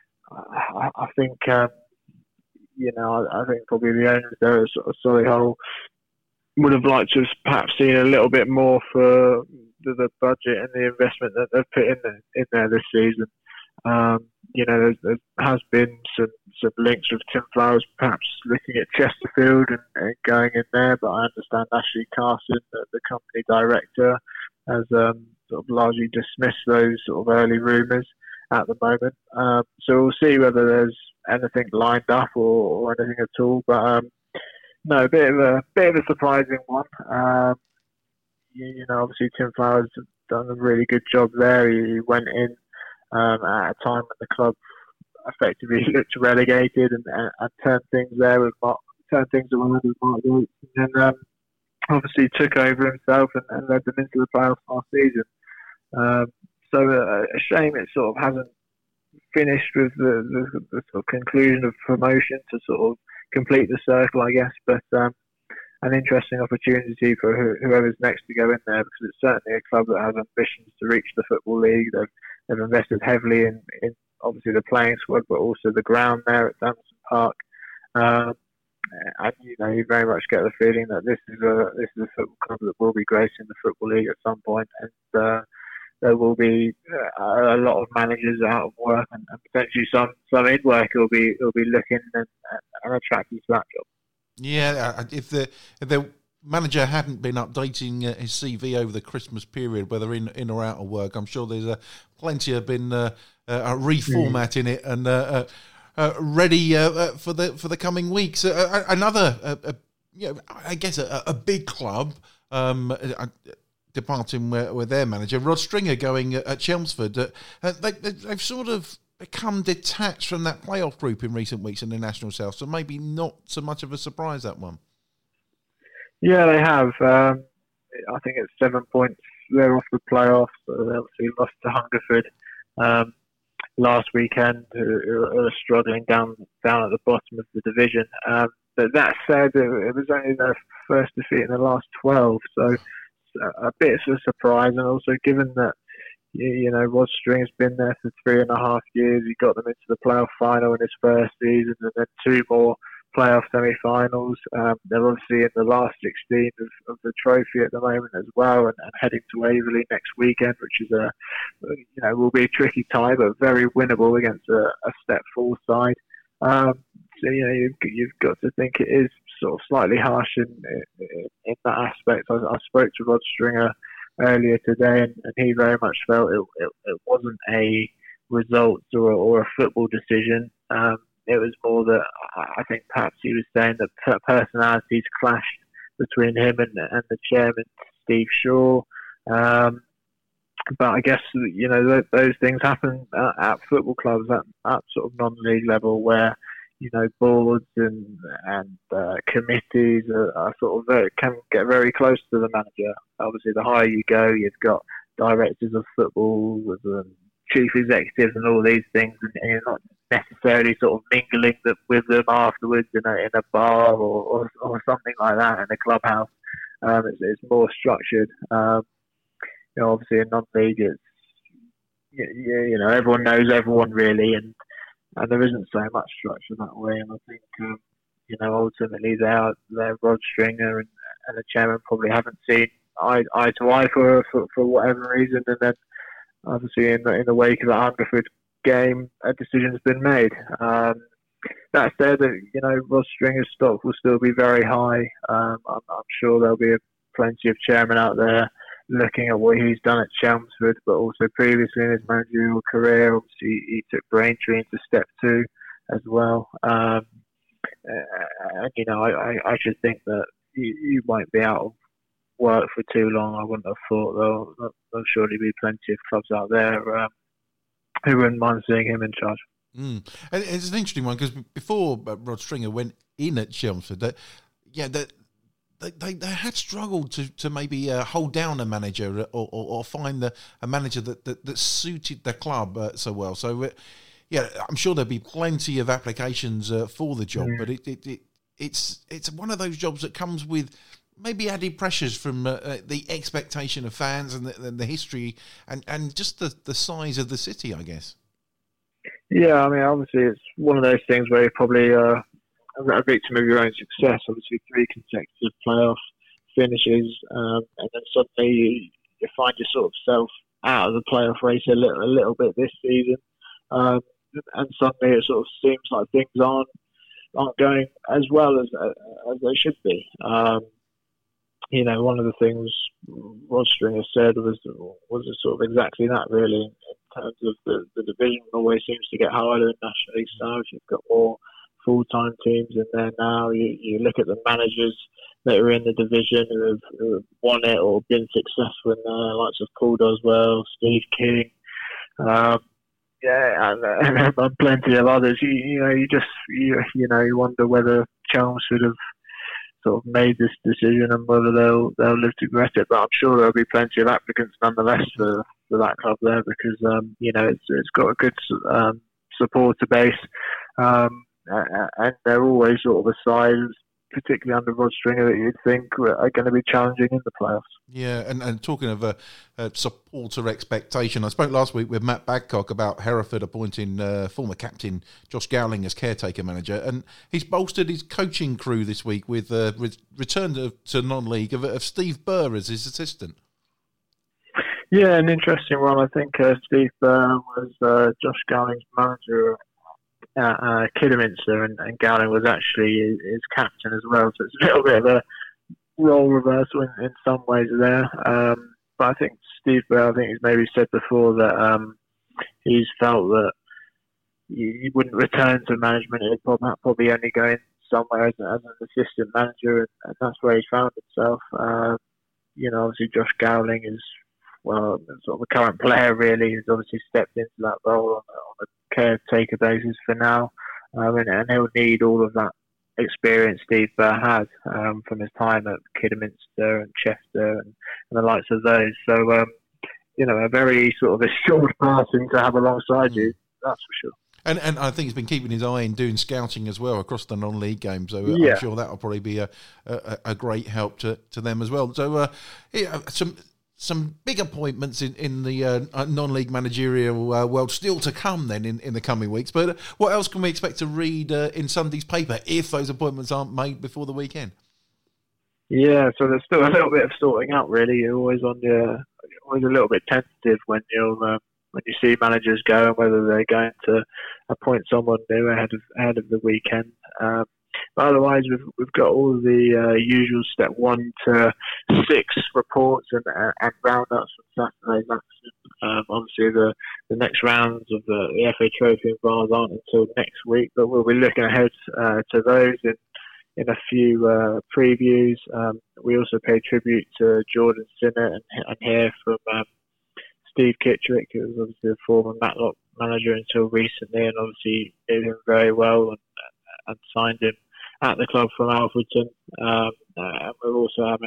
E: I, I think, um, you know, I, I think probably the owners there at sort of Solihull would have liked to have perhaps seen a little bit more for the, the budget and the investment that they've put in there, in there this season. Um, you know, there has been some, some links with Tim Flowers perhaps looking at Chesterfield and, and going in there, but I understand Ashley Carson, the, the company director, has um, sort of largely dismissed those sort of early rumours at the moment. Um, so we'll see whether there's anything lined up or, or anything at all. But um, no, a bit of a bit of a surprising one. Um, you, you know, obviously Tim Flowers has done a really good job there. He, he went in um, at a time when the club effectively looked relegated and, and, and turned things there with Mark, turned things around with Mark Yates, and then um, obviously took over himself and, and led them into the playoffs last season. Um, so a, a shame it sort of hasn't finished with the, the, the sort of conclusion of promotion to sort of complete the circle, I guess. But um, an interesting opportunity for who, whoever's next to go in there, because it's certainly a club that has ambitions to reach the Football League. They've, they've invested heavily in, in obviously the playing squad, but also the ground there at Dampson Park. Um, and you know, you very much get the feeling that this is a this is a football club that will be gracing the Football League at some point, and uh, there will be uh, a lot of managers out of work, and, and potentially some some in work will be will be looking and, and attracted to that job.
A: Yeah, if the if the manager hadn't been updating uh, his C V over the Christmas period, whether in in or out of work, I'm sure there's uh, plenty have been uh, uh, reformatting it and uh, uh, uh, ready uh, uh, for the for the coming weeks. Uh, another, uh, uh, you know, I guess a, a big club um, uh, departing with, with their manager, Rod Stringer, going at Chelmsford. Uh, they, they've sort of become detached from that playoff group in recent weeks in the National South, so maybe not so much of a surprise, that one.
E: Yeah, they have. Um, I think it's seven points. They're off the playoffs. They obviously lost to Hungerford um, last weekend, who, who are struggling down down at the bottom of the division. Um, but that said, it, it was only their first defeat in the last twelve, so a bit of a surprise. And also, given that you, you know Rod Stringer's been there for three and a half years, he got them into the playoff final in his first season, and then two more playoff semi-finals. Um, they're obviously in the last sixteen of, of the trophy at the moment as well, and, and heading to Waverley next weekend, which is a you know will be a tricky tie, but very winnable against a, a step four side. Um, so you know you've, you've got to think it is sort of slightly harsh in in, in that aspect. I, I spoke to Rod Stringer earlier today, and, and he very much felt it, it, it wasn't a result or, or a football decision. Um, It was more that I think perhaps he was saying that personalities clashed between him and, and the chairman, Steve Shaw. Um, but I guess, you know, th- those things happen at, at football clubs at, at sort of non-league level where, you know, boards and, and uh, committees are, are sort of very, can get very close to the manager. Obviously, the higher you go, you've got directors of football, with um, chief executives and all these things, and, and you're not necessarily sort of mingling them with them afterwards in a in a bar or, or, or something like that in a clubhouse. Um, it's, it's more structured. Um, you know, obviously in non-league, it's you, you know everyone knows everyone really, and and there isn't so much structure that way. And I think um, you know ultimately they're they're Rod Stringer and, and the chairman probably haven't seen eye, eye to eye for, for for whatever reason, and then obviously in the in the wake of the Hungerford game, a decision's been made. Um, that said, you know, Rod Stringer's stock will still be very high. Um, I'm, I'm sure there'll be a, plenty of chairmen out there looking at what he's done at Chelmsford, but also previously in his managerial career, obviously he took Braintree into step two as well. Um, and, you know, I, I, I should think that you, you won't be out of work for too long. I wouldn't have thought there'll, there'll surely be plenty of clubs out there um, who wouldn't mind seeing him in charge.
A: Mm. And it's an interesting one because before Rod Stringer went in at Chelmsford, that yeah, that they, they they had struggled to to maybe uh, hold down a manager or, or, or find the, a manager that, that, that suited the club uh, so well. So uh, yeah, I'm sure there'll be plenty of applications uh, for the job,
E: Mm.
A: but it, it, it it's it's one of those jobs that comes with maybe added pressures from uh, uh, the expectation of fans and the, and the history and, and just the, the size of the city, I guess.
E: Yeah, I mean, obviously it's one of those things where you're probably uh, a victim of your own success. Obviously, three consecutive playoff finishes, um, and then suddenly you, you find yourself out of the playoff race a little, a little bit this season, um, and suddenly it sort of seems like things aren't aren't going as well as uh, as they should be. Um, you know, one of the things Rod Stringer said was was sort of exactly that, really. In terms of the, the division, always seems to get harder in National League South. You've got more full-time teams in there now. You you look at the managers that are in the division who have, who have won it or been successful in there, likes of Paul Doswell, Steve King, um, yeah, and, and, and plenty of others. You, you know, you just you, you know you wonder whether Chelmsford have sort of made this decision and whether they'll they'll live to regret it. But I'm sure there'll be plenty of applicants nonetheless for, for that club there because um, you know it's it's got a good um, supporter base, um, and they're always sort of a side, particularly under Rod Stringer, that you'd think are going to be challenging in the playoffs.
A: Yeah, and, and talking of a, a supporter expectation, I spoke last week with Matt Badcock about Hereford appointing uh, former captain Josh Gowling as caretaker manager, and he's bolstered his coaching crew this week with a uh, re- return to, to non-league of, of Steve Burr as his assistant.
E: Yeah, an interesting one. I think uh, Steve Burr was uh, Josh Gowling's manager at uh, Kidderminster, and, and Gowling was actually his, his captain as well, so it's a little bit of a role reversal in, in some ways there. Um, but I think Steve Burr, I think he's maybe said before that um, he's felt that he, he wouldn't return to management. He'd probably, probably only go in somewhere as, as an assistant manager, and, and that's where he found himself. Uh, you know, obviously Josh Gowling is, well, sort of a current player really. He's obviously stepped into that role on, on a caretaker basis for now, um, and, and he'll need all of that experience Steve Burr had um, from his time at Kidderminster and Chester and, and the likes of those. So, um, you know, a very sort of assured person to have alongside you, that's for sure.
A: And and I think he's been keeping his eye and doing scouting as well across the non-league games. So
E: yeah.
A: I'm sure that will probably be a, a, a great help to, to them as well. So uh, yeah, some some big appointments in, in the uh, non-league managerial uh, world still to come then in, in the coming weeks. But what else can we expect to read uh, in Sunday's paper if those appointments aren't made before the weekend?
E: Yeah, so there's still a little bit of sorting out really. You're always on your, always a little bit tentative when you're um, when you see managers go and whether they're going to appoint someone new ahead of ahead of the weekend. Um, but otherwise, we've we've got all the uh, usual step one to six reports and uh, and roundups from Saturday's action. Um, obviously, the, the next rounds of the, the F A Trophy and Vars aren't until next week, but we'll be looking ahead uh, to those in in a few uh, previews. Um, we also pay tribute to Jordan Sinnott and, and hear from um, Steve Kittrick, who was obviously a former Matlock manager until recently, and obviously did him very well and, and signed him at the club from Alfreton. Um, and we're also having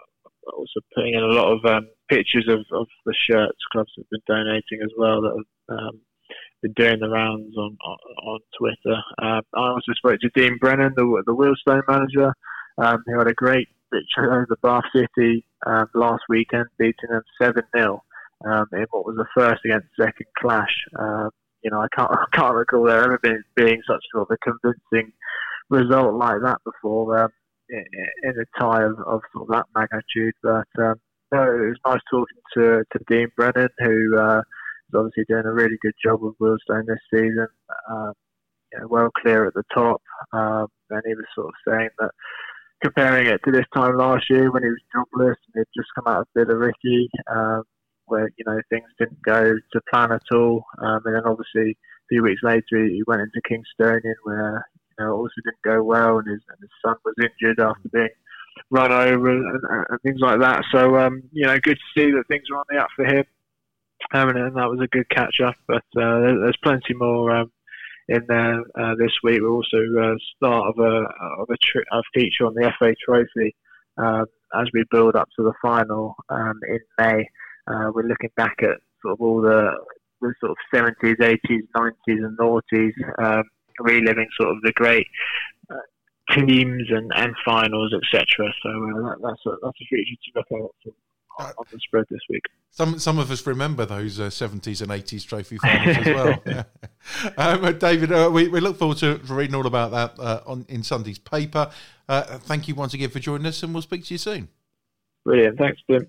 E: a, also putting in a lot of um, pictures of, of the shirts clubs have been donating as well that have um, been doing the rounds on on, on Twitter. Um, I also spoke to Dean Brennan, the the Wealdstone manager, um, who had a great victory over Bath City um, last weekend, beating them seven nil. Um, in what was the first against second clash. Um, you know, I can't I can't recall there ever been being such sort of a convincing result like that before um, in, in a tie of, of sort of that magnitude. But um, no, it was nice talking to, to Dean Brennan, who uh, is obviously doing a really good job with Wealdstone this season. Um, you know, well clear at the top, um, and he was sort of saying that, comparing it to this time last year when he was jobless and he'd just come out of Billericay, um, where, you know, things didn't go to plan at all. Um, and then obviously a few weeks later he went into Kingstonian where, you know, it also didn't go well, and his, and his son was injured after being run over and, and things like that. So, um, you know, good to see that things are on the up for him. Um, and, and that was a good catch up. But uh, there's plenty more um, in there uh, this week. We're also uh, start of a of a, tri- a feature on the F A Trophy um, as we build up to the final um, in May. Uh, we're looking back at sort of all the the sort of seventies, eighties, nineties, and noughties, um, reliving sort of the great uh, teams and, and finals, et cetera. So uh, that, that's a that's a feature to look out for on, on the spread this week.
A: Some some of us remember those uh, seventies and eighties trophy finals as well. Yeah. Um, David, uh, we, we look forward to reading all about that uh, on in Sunday's paper. Uh, thank you once again for joining us, and we'll speak to you soon.
E: Brilliant. Thanks, Tim.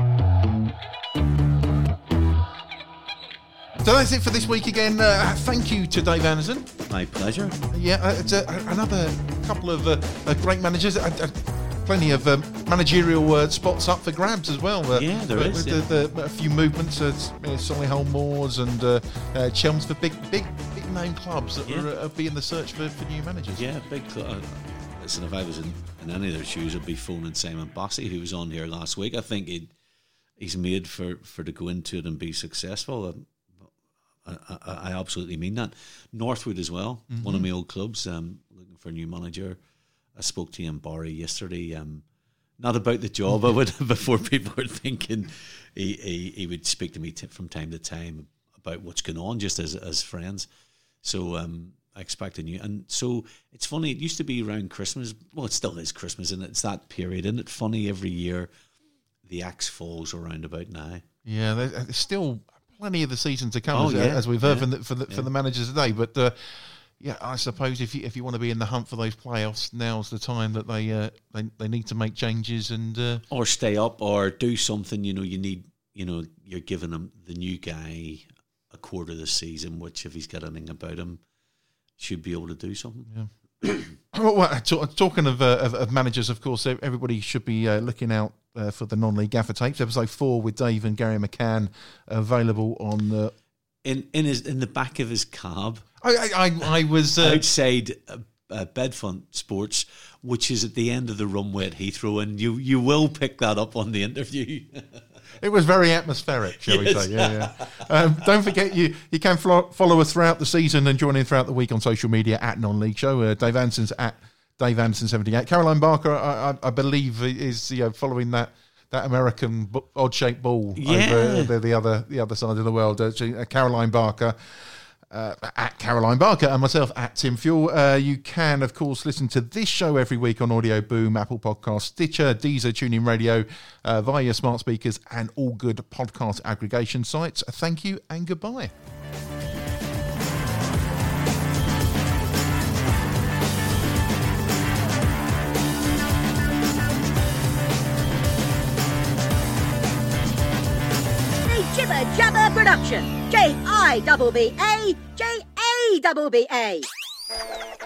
A: So that's it for this week again. Uh, thank you to Dave Anderson.
B: My pleasure.
A: Yeah, uh, it's uh, another couple of uh, uh, great managers. Uh, uh, plenty of um, managerial uh, spots up for grabs as well. Uh,
B: yeah, there
A: uh,
B: is.
A: With
B: Yeah.
A: the, the, a few movements at uh, Solihull Moors and uh, uh, Chelmsford, big, big, big name clubs that
B: Yeah.
A: are uh, be in the search for, for new managers.
B: Yeah, big. Uh, listen, if I was in, in any of their shoes, I'd be phoning Simon Bossy, who was on here last week. I think he'd, he's made for, for to go into it and be successful. Um, I, I, I absolutely mean that. Northwood as well, mm-hmm. one of my old clubs, um, looking for a new manager. I spoke to Ian Barry yesterday. Um, not about the job, I would, before people were thinking he, he, he would speak to me t- from time to time about what's going on, just as as friends. So um, I expect a new. And so it's funny, it used to be around Christmas. Well, it still is Christmas, and it's that period. Isn't it funny, every year the axe falls around about now?
A: Yeah, there's still plenty of the season to come,
B: Oh,
A: as,
B: yeah.
A: as we've heard
B: Yeah.
A: from the, for the
B: Yeah.
A: for the managers today. But uh, yeah, I suppose if you if you want to be in the hunt for those playoffs, now's the time that they uh, they they need to make changes and uh,
B: Or stay up, or do something. You know, you need. You know, you're giving him the new guy a quarter of the season, which if he's got anything about him, should be able to do something.
A: Yeah. Well, well, talk, talking of, uh, of of managers, of course, everybody should be uh, looking out uh, for the non-league gaffer tapes. Episode four with Dave and Gary McCann, available on the.
B: In in his in the back of his cab,
A: I I, I was uh,
B: outside uh, uh, Bedfont Sports, which is at the end of the runway at Heathrow, and you you will pick that up on the interview.
A: It was very atmospheric, shall
B: Yes.
A: we say? Yeah, yeah. Um, don't forget, you you can flo- follow us throughout the season and join in throughout the week on social media at Non-League Show. Uh, Dave Anderson's at Dave Anderson seventy-eight. Caroline Barker, I, I, I believe, is you know, following that that American b- odd-shaped ball
B: Yeah.
A: over the, the other the other side of the world. Uh, she, uh, Caroline Barker. Uh, at Caroline Barker and myself at Tim Fuel. Uh, you can, of course, listen to this show every week on Audio Boom, Apple Podcasts, Stitcher, Deezer, TuneIn Radio, uh, via your smart speakers and all good podcast aggregation sites. Thank you and goodbye.
F: Jibber Jabber Production. J I B B A J A B B A.